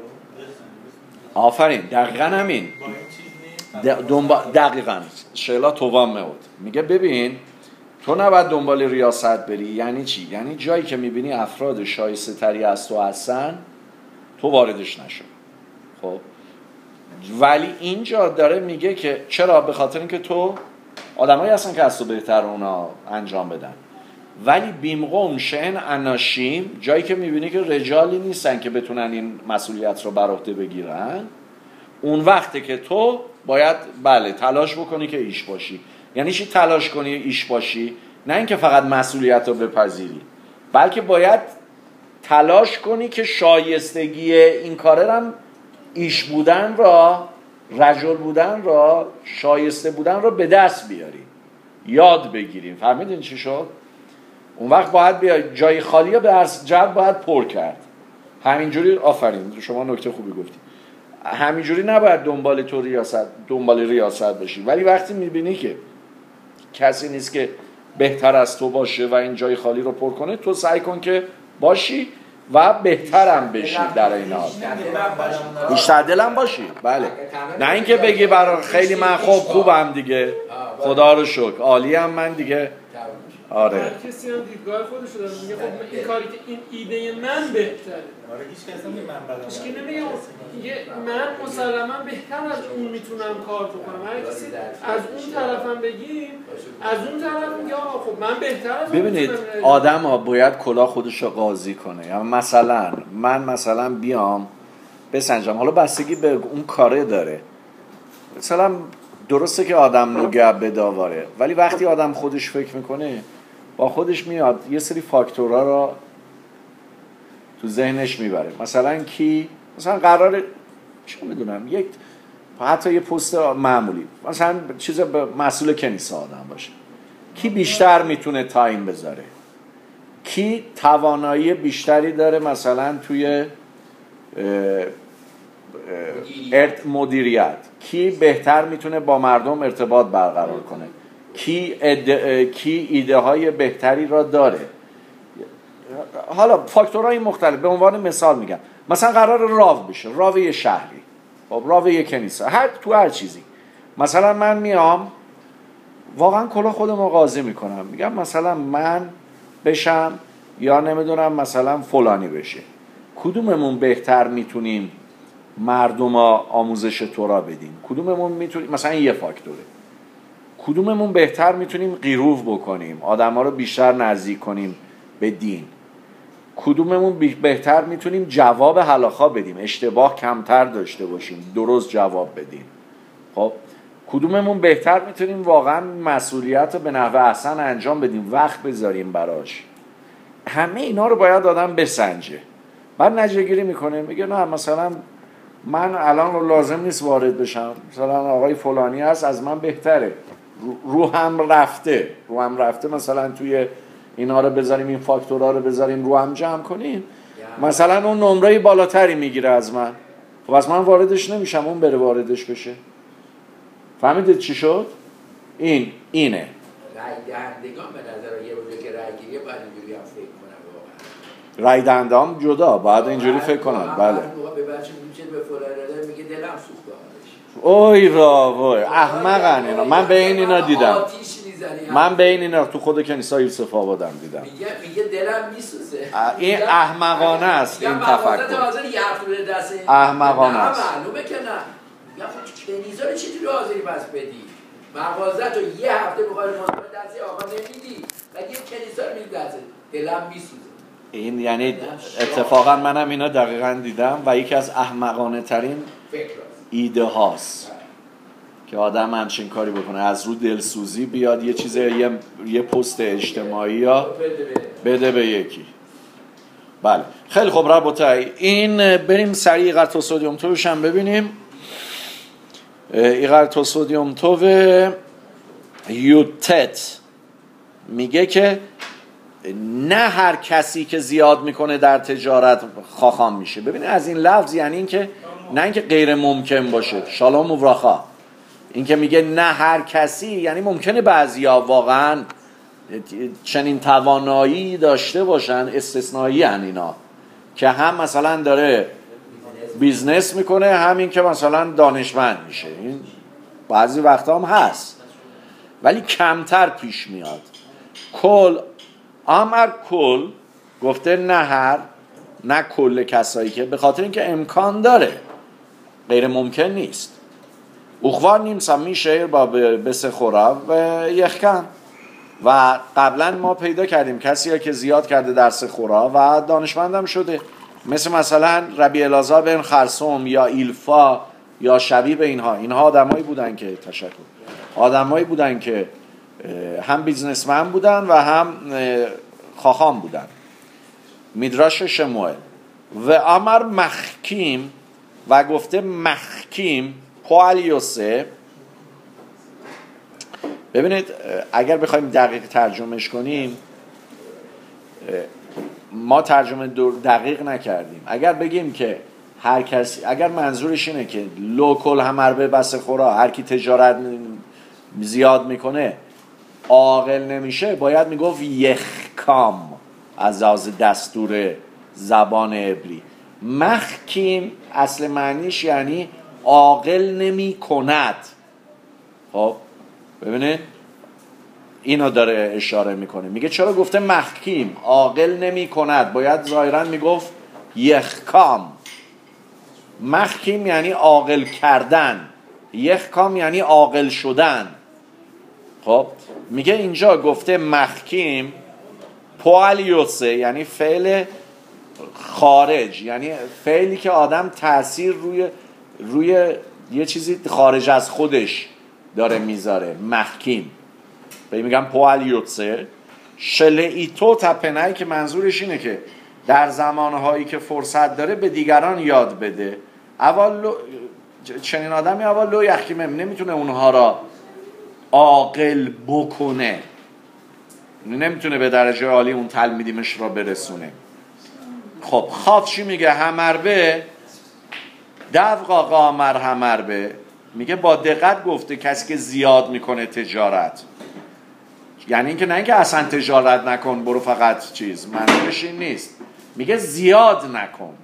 Speaker 3: نرو؟
Speaker 1: آفرین، دقیقاً همین.
Speaker 3: با این چیز نیست؟
Speaker 1: دنبال دقیقاً شلا توام مود. میگه ببین تو نباید دنبال ریاست بری. یعنی چی؟ یعنی جایی که میبینی افراد شایسته تری از تو هستن تو واردش نشو. خب ولی اینجا داره میگه که چرا؟ به خاطر اینکه تو آدمایی هستن که از تو بهتر اونا انجام بدن، ولی بیمقوم شئن اناشیم، جایی که میبینی که رجالی نیستن که بتونن این مسئولیت رو بر عهده بگیرن، اون وقته که تو باید بله تلاش بکنی که ایش باشی. یعنی چی تلاش کنی ایش باشی؟ نه اینکه فقط مسئولیت رو بپذیری، بلکه باید تلاش کنی که شایستگی این کاره هم ایش بودن را، رجل بودن را، شایسته بودن را به دست بیاری، یاد بگیریم. فهمیدین چی شد؟ اون وقت باید بیای جای خالی به هر جهت باید پر کرد. همینجوری آفرین، شما نکته خوبی گفتی. همینجوری نباید دنبال تو ریاست دنبال ریاست باشی، ولی وقتی میبینی که کسی نیست که بهتر از تو باشه و این جای خالی رو پر کنه، تو سعی کن که باشی و بهترم بشی در این حال. بیشتر دلم باشی، بله. نه اینکه بگی برای خیلی من خوب خوبم دیگه، خدا رو شکر عالیم من دیگه. آره
Speaker 5: هر کسی هم دیدگاه خودش رو داره، میگه خب این کاری که این ایده من بهتره.
Speaker 3: آره هیچ کس نمیگه من بدم.
Speaker 5: هیچ کی نمیگه میگه من مسلما بهتر از اون میتونم کار بکنم. هر کسی از اون طرفم بگیم، از اون طرف میگه آقا خب من بهتر از اون.
Speaker 1: ببینید آدم ها باید کلاه خودش رو قاضی کنه. یعنی مثلا من مثلا بیام بسنجم، حالا بستگی به اون کاره داره. مثلا درسته که آدم نوگه بداواره، ولی وقتی آدم خودش فکر میکنه با خودش میاد یه سری فاکتورها رو تو ذهنش میبره. مثلا کی مثلا قراره چه میدونم یک حتی یه پست معمولی مثلا چیز مسئول کنیسه آدم باشه، کی بیشتر میتونه تایم بذاره، کی توانایی بیشتری داره مثلا توی ارت مدیریت، کی بهتر میتونه با مردم ارتباط برقرار کنه، کی اد... کی ایده های بهتری را داره. حالا فاکتورهای مختلف، به عنوان مثال میگم مثلا قرار راو بشه، راو یه شهری، خب راو یه کنیسه، هر تو هر چیزی. مثلا من میام واقعا کلا خودمو قاضی میکنم، میگم مثلا من بشم یا نمیدونم مثلا فلانی بشه، کدوممون بهتر میتونیم مردم ها آموزش تورا بدیم، کدوممون میتونیم، مثلا یه فاکتوره، کدوممون بهتر میتونیم قیروف بکنیم، آدم ها رو بیشتر نزدیک کنیم به دین، کدوممون بهتر میتونیم جواب هلاخا بدیم، اشتباه کمتر داشته باشیم، درست جواب بدیم. خب کدوممون بهتر میتونیم واقعا مسئولیت رو به نحو احسن انجام بدیم، وقت بذاریم براش. همه اینا رو باید آدم بسنجه. بعد نتیجه گیری میکنه، میگه نه مثلا من الان لازم نیست وارد بشم، مثلا آقای فلانی هست از من بهتره، رو هم رفته رو هم رفته مثلا توی اینا رو بذاریم، این فاکتورها رو بذاریم رو هم جمع کنیم، مثلا اون نمره بالاتری میگیره از من، خب از من واردش نمیشم، اون بره واردش بشه. فهمیدید چی شد؟ این اینه
Speaker 2: رای دهندگان به نظر یه بوده که رای گیریه باید اینجوری هم فکر کنن واقعا.
Speaker 1: رای دهنده هم جدا باید اینجوری فکر کنن. بله.
Speaker 2: به بچه میشه به فلان میگه دلم سوخته حالش.
Speaker 1: اوی را وای احمقن اینا. من به این اینا دیدم. من به این اینا تو خود کنیسای یوسف آبادم دیدم.
Speaker 2: میگه میگه دلم میسوزه.
Speaker 1: این احمقانه است این تفکر.
Speaker 2: احمقانه
Speaker 1: است.
Speaker 2: معلومه که نه. یا خود کنیسا رو چجوری حاضری بس بدی؟ مغازت رو یه هفته بخوای مصاحبه دستی آقا نمیدی. بعد یه کنیسا رو میدی دسته. دلم میسوزه. این
Speaker 1: یعنی اتفاقا منم اینا دقیقاً دیدم و یکی از احمقانه ترین ایده هاست که آدم همچین کاری بکنه، از رو دلسوزی بیاد یه چیز یه, یه پست اجتماعی یا بده به یکی. بله خیلی خب ربطه این بریم سریع ایغرتوسودیوم توش هم ببینیم. ایغرتوسودیوم تو یوتت میگه که نه هر کسی که زیاد میکنه در تجارت خاخام میشه. ببینید از این لفظ یعنی این که نه اینکه غیر ممکن باشه، شالوم و براخا، این که میگه نه هر کسی یعنی ممکنه بعضیا واقعا چنین توانایی داشته باشن، استثنایی ان اینا که هم مثلا داره بیزنس میکنه همین که مثلا دانشمند میشه، این بعضی وقتا هم هست ولی کمتر پیش میاد. کل امر کل گفته نه هر نه کل کسایی که، به خاطر اینکه امکان داره، غیر ممکن نیست. اخوار نیم سمی شعر با بس خورا و یخکن و قبلا ما پیدا کردیم کسی ها که زیاد کرده درس خورا و دانشمندم شده، مثل مثلا ربی الازار بن خرسوم یا ایلفا یا شبیه به اینها. اینها آدمایی بودن که تشکر آدمایی بودن که هم بیزنسمن بودن و هم خاخام بودن. میدراش شموئل و امر مخکیم و گفته مخکیم پوالیوسه. ببینید اگر بخوایم دقیق ترجمهش کنیم، ما ترجمه دقیق نکردیم. اگر بگیم که هر کسی، اگر منظورش اینه که لوکل همر به بس خورا، هر کی تجارت زیاد میکنه عاقل نمیشه، باید میگفت یخکام از لحاظ دستور زبان عبری. مخکیم اصل معنیش یعنی عاقل نمی کند. خب ببینید اینو داره اشاره میکنه، میگه چرا گفته مخکیم عاقل نمی کند، باید ظاهرا میگفت یخکام. مخکیم یعنی عاقل کردن، یخکام یعنی عاقل شدن. خب میگه اینجا گفته مخکیم پوالیوسه یعنی فعل خارج، یعنی فعلی که آدم تأثیر روی روی یه چیزی خارج از خودش داره میذاره. مخکیم به میگم پوالیوسه شلئیتو تپنای که منظورش اینه که در زمانهایی که فرصت داره به دیگران یاد بده. اول لو... چنین آدمی اول لو یخکیم نمیتونه اونها را عاقل بکنه. نمیتونه به درجه عالی اون تلمیدیمش را برسونه. خب خاف چی میگه؟ همربه دفقا قامر همربه، میگه با دقت گفته کسی که زیاد میکنه تجارت، یعنی اینکه نه اینکه اصلا تجارت نکن برو فقط چیز، منظورش این نیست، میگه زیاد نکن.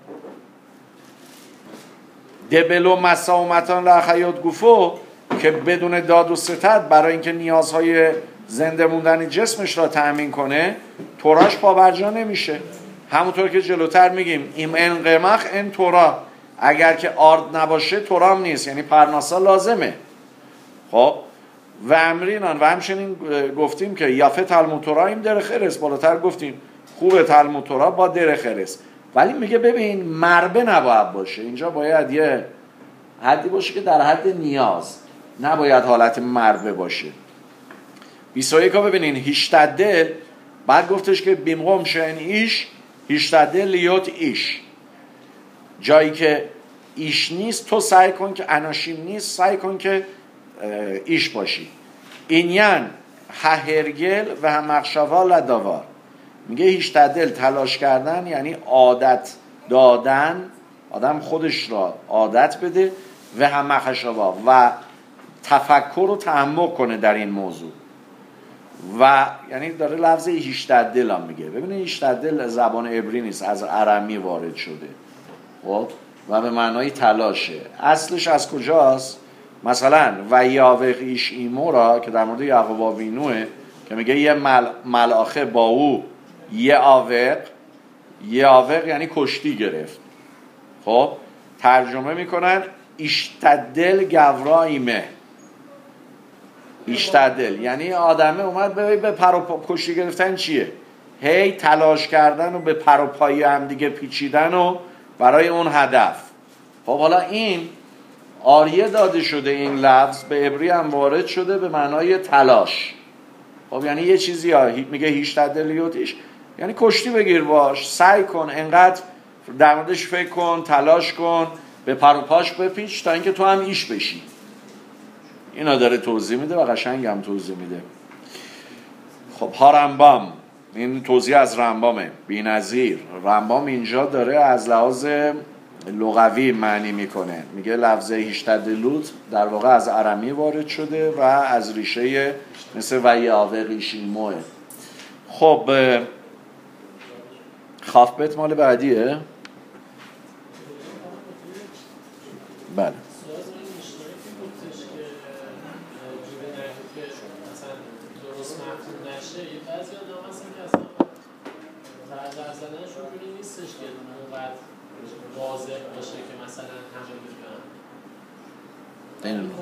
Speaker 1: دبلو مساومتان لخیات گفو که بدون داد و ستد برای اینکه نیازهای زنده موندن جسمش را تأمین کنه، توراش پابرجا نمیشه. همونطور که جلوتر میگیم ایم ان قمخ ان تورا، اگر که آرد نباشه تورام نیست، یعنی پرناسا لازمه. خب و امرینان و همچنین گفتیم که یافه تلموتورا این در خرس، بالاتر گفتیم خوب تلموتورا با در خرس، ولی میگه ببین مربه نباید باشه، اینجا باید یه حدی باشه که در حد نیاز، نباید حالت مربه باشه. بیست و یک ها ببینین هیشتدل بعد گفتش که بیمقوم شن ایش هیشتدل لیوت ایش، جایی که ایش نیست تو سعی کن که اناشیم نیست سعی کن که ایش باشی. اینیان هرگل و همخشاوا لداوار، میگه هیشتدل تلاش کردن یعنی عادت دادن، آدم خودش را عادت بده و همخشاوا و تفکر و تعمق کنه در این موضوع، و یعنی داره لفظ هیشتدل هم میگه. ببینید هیشتدل زبان عبری نیست، از ارمی وارد شده خب و به معنای تلاشه. اصلش از کجاست؟ مثلا و یاوق ایش ایمورا که در مورد یعقوب و وینوه که میگه یه مل... ملاخه با او یه آوق، یه آوق یعنی کشتی گرفت. خب ترجمه میکنن ایشتدل گورایمه، ایشتدل یعنی آدمه اومد به به پر و پا کشتی گرفتن چیه؟ هی تلاش کردن و به پر و پای هم دیگه پیچیدن و برای اون هدف. خب حالا این آریه داده شده، این لفظ به عبری هم وارد شده به معنای تلاش. خب یعنی یه چیزی ها میگه هیشتدلیوتیش یعنی کشتی بگیر باش، سعی کن، انقدر در موردش فکر کن، تلاش کن، به پر و پاش بپیچ تا اینکه تو هم ایش بشی. اینا داره توضیح میده و قشنگ هم توضیح میده. خب ها رمبام، این توضیح از رمبامه بی‌نظیر. رمبام اینجا داره از لحاظ لغوی معنی میکنه، میگه لفظ هیشتدلوت در واقع از ارمی وارد شده و از ریشه مثل وی آوقیشیموه. خب خافبت مال بعدیه؟ بله
Speaker 5: واضح باشه که مثلا همه میفهمن. این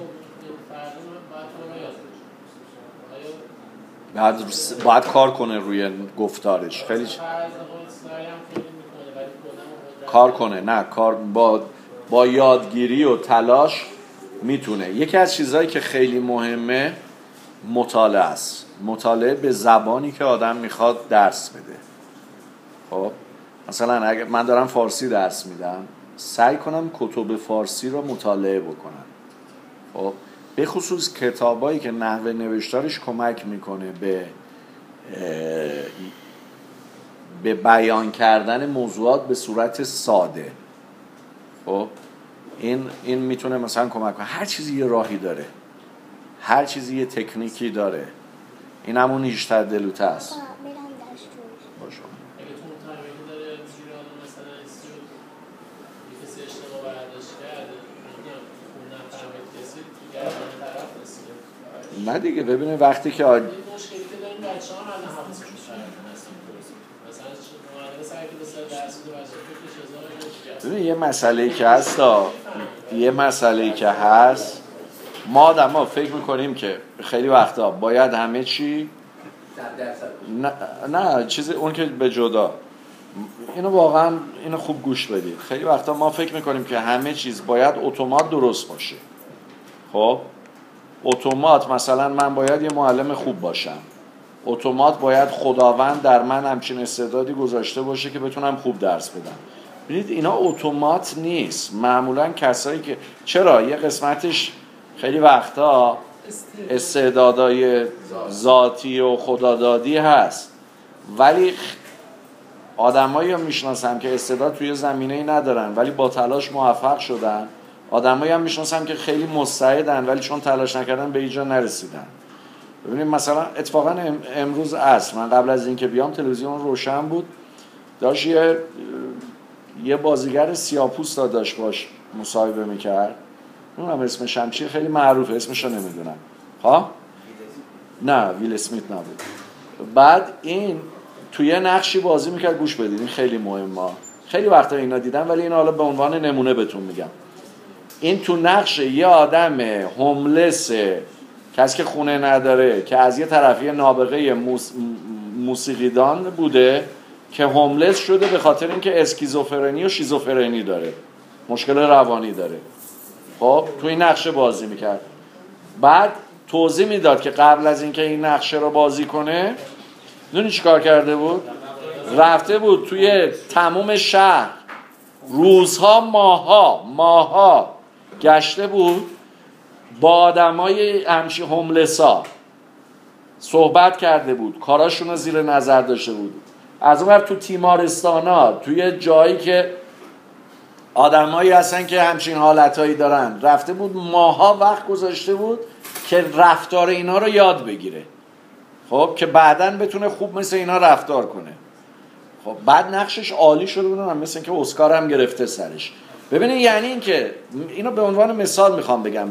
Speaker 1: بعد باید کار کنه روی گفتارش، خیلی کار کنه، نه کار با با یادگیری و تلاش میتونه. یکی از چیزهایی که خیلی مهمه مطالعه است، مطالعه به زبانی که آدم میخواد درس بده. خب مثلا اگه من دارم فارسی درس میدم، سعی کنم کتب فارسی رو مطالعه بکنم. خب به خصوص کتابایی که نحوه نوشتارش کمک میکنه به به بیان کردن موضوعات به صورت ساده. خب این این میتونه مثلا کمک کنه. هر چیزی یه راهی داره، هر چیزی یه تکنیکی داره. این همون هیشتدلوت است. باشه. نه دیگه ببینید وقتی که آد... ببین یه مسئله‌ای که هست دا. یه مسئله‌ای که هست ما آدم ها فکر میکنیم که خیلی وقتا باید همه چی نه, نه چیزی اون که به جدا اینو واقعا اینو خوب گوش بدید. خیلی وقتا ما فکر میکنیم که همه چیز باید اتومات درست باشه. خب اتومات مثلا من باید یه معلم خوب باشم، اتومات باید خداوند در من همچین استعدادی گذاشته باشه که بتونم خوب درس بدم. ببینید اینا اتومات نیست. معمولا کسایی که چرا یه قسمتش خیلی وقتا استعدادهای ذاتی و خدادادی هست، ولی آدمایی هم میشناسم که استعداد توی زمینه‌ای ندارن ولی با تلاش موفق شدن. آدمایی هم میشناسم که خیلی مستعدن ولی چون تلاش نکردن به اینجا نرسیدن. ببینید مثلا اتفاقا امروز عصر من قبل از اینکه بیام تلویزیون روشن بود، داشت یه یه بازیگر سیاه‌پوست داشت باش مصاحبه میکرد، نمیدونم اسمش هم چیه، خیلی معروفه، اسمشو نمیدونم. ها؟ نه ویل اسمیت نبود. بعد این توی نقشی بازی میکرد، گوش بدید این خیلی مهمه، خیلی وقتا اینا دیدم ولی این حالا به عنوان نمونه بهتون میگم. این تو نقش یه آدم هوملس، کسی که خونه نداره، که از یه طرفی نابغه موس... موسیقیدان بوده که هوملس شده به خاطر اینکه اسکیزوفرنی و شیزوفرنی داره، مشکل روانی داره. خب تو این نقشه بازی میکرد. بعد توضیح میداد که قبل از اینکه این نقشه رو بازی کنه دونی چی کار کرده بود؟ رفته بود توی تموم شهر روزها ماها ماها گشته بود، با آدمای همچی هوملسا صحبت کرده بود، کاراشون رو زیر نظر داشته بود. از اون ور تو تیمارستانا، توی جایی که آدمایی هستن که همچین حالتایی دارن، رفته بود ماها وقت گذاشته بود که رفتار اینا رو یاد بگیره، خب که بعدن بتونه خوب مثل اینا رفتار کنه. خب بعد نقشش عالی شده بود، مثل اینکه اسکار هم گرفته سرش. ببینید یعنی این که اینو به عنوان مثال میخوام بگم،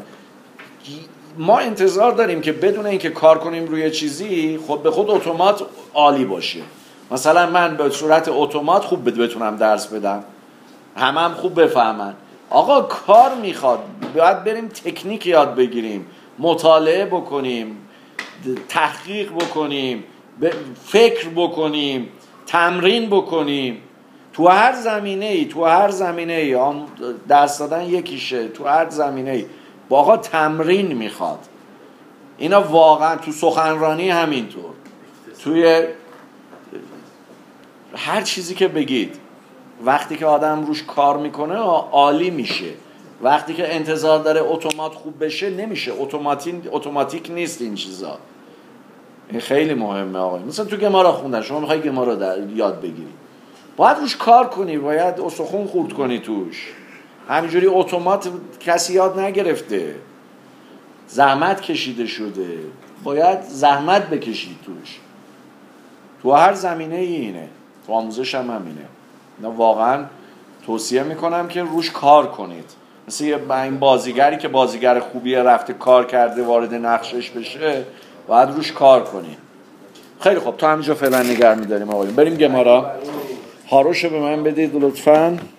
Speaker 1: ما انتظار داریم که بدون اینکه کار کنیم روی چیزی خود به خود اتومات عالی باشه. مثلا من به صورت اتومات خوب بتونم درس بدم، همه هم خوب بفهمن. آقا کار میخواد، باید بریم تکنیک یاد بگیریم، مطالعه بکنیم، تحقیق بکنیم، فکر بکنیم، تمرین بکنیم. تو هر زمینه ای تو هر زمینه ای آن درس دادن یکیشه، تو هر زمینه ای با آقا تمرین میخواد. اینا واقعا تو سخنرانی همینطور، توی هر چیزی که بگید وقتی که آدم روش کار میکنه عالی میشه. وقتی که انتظار داره اتومات خوب بشه نمیشه، اتوماتیک اتوماتیک نیست این چیزا. این خیلی مهمه آقا. مثلا تو گمارا خوندن، شما میخوای گمارا یاد بگیری باید روش کار کنی، باید استخون خورد کنی توش. همینجوری اتومات کسی یاد نگرفته، زحمت کشیده شده، باید زحمت بکشید توش. تو هر زمینه اینه، تو آموزش هم همینه. نه واقعا توصیه میکنم که روش کار کنید. مثل این بازیگری که بازیگر خوبیه رفته کار کرده وارد نقشش بشه، باید روش کار کنید. خیلی خوب، تا همینجا فعلا نگه می‌داریم آقایون. بریم گمارا. هاروشو به من بدید لطفاً.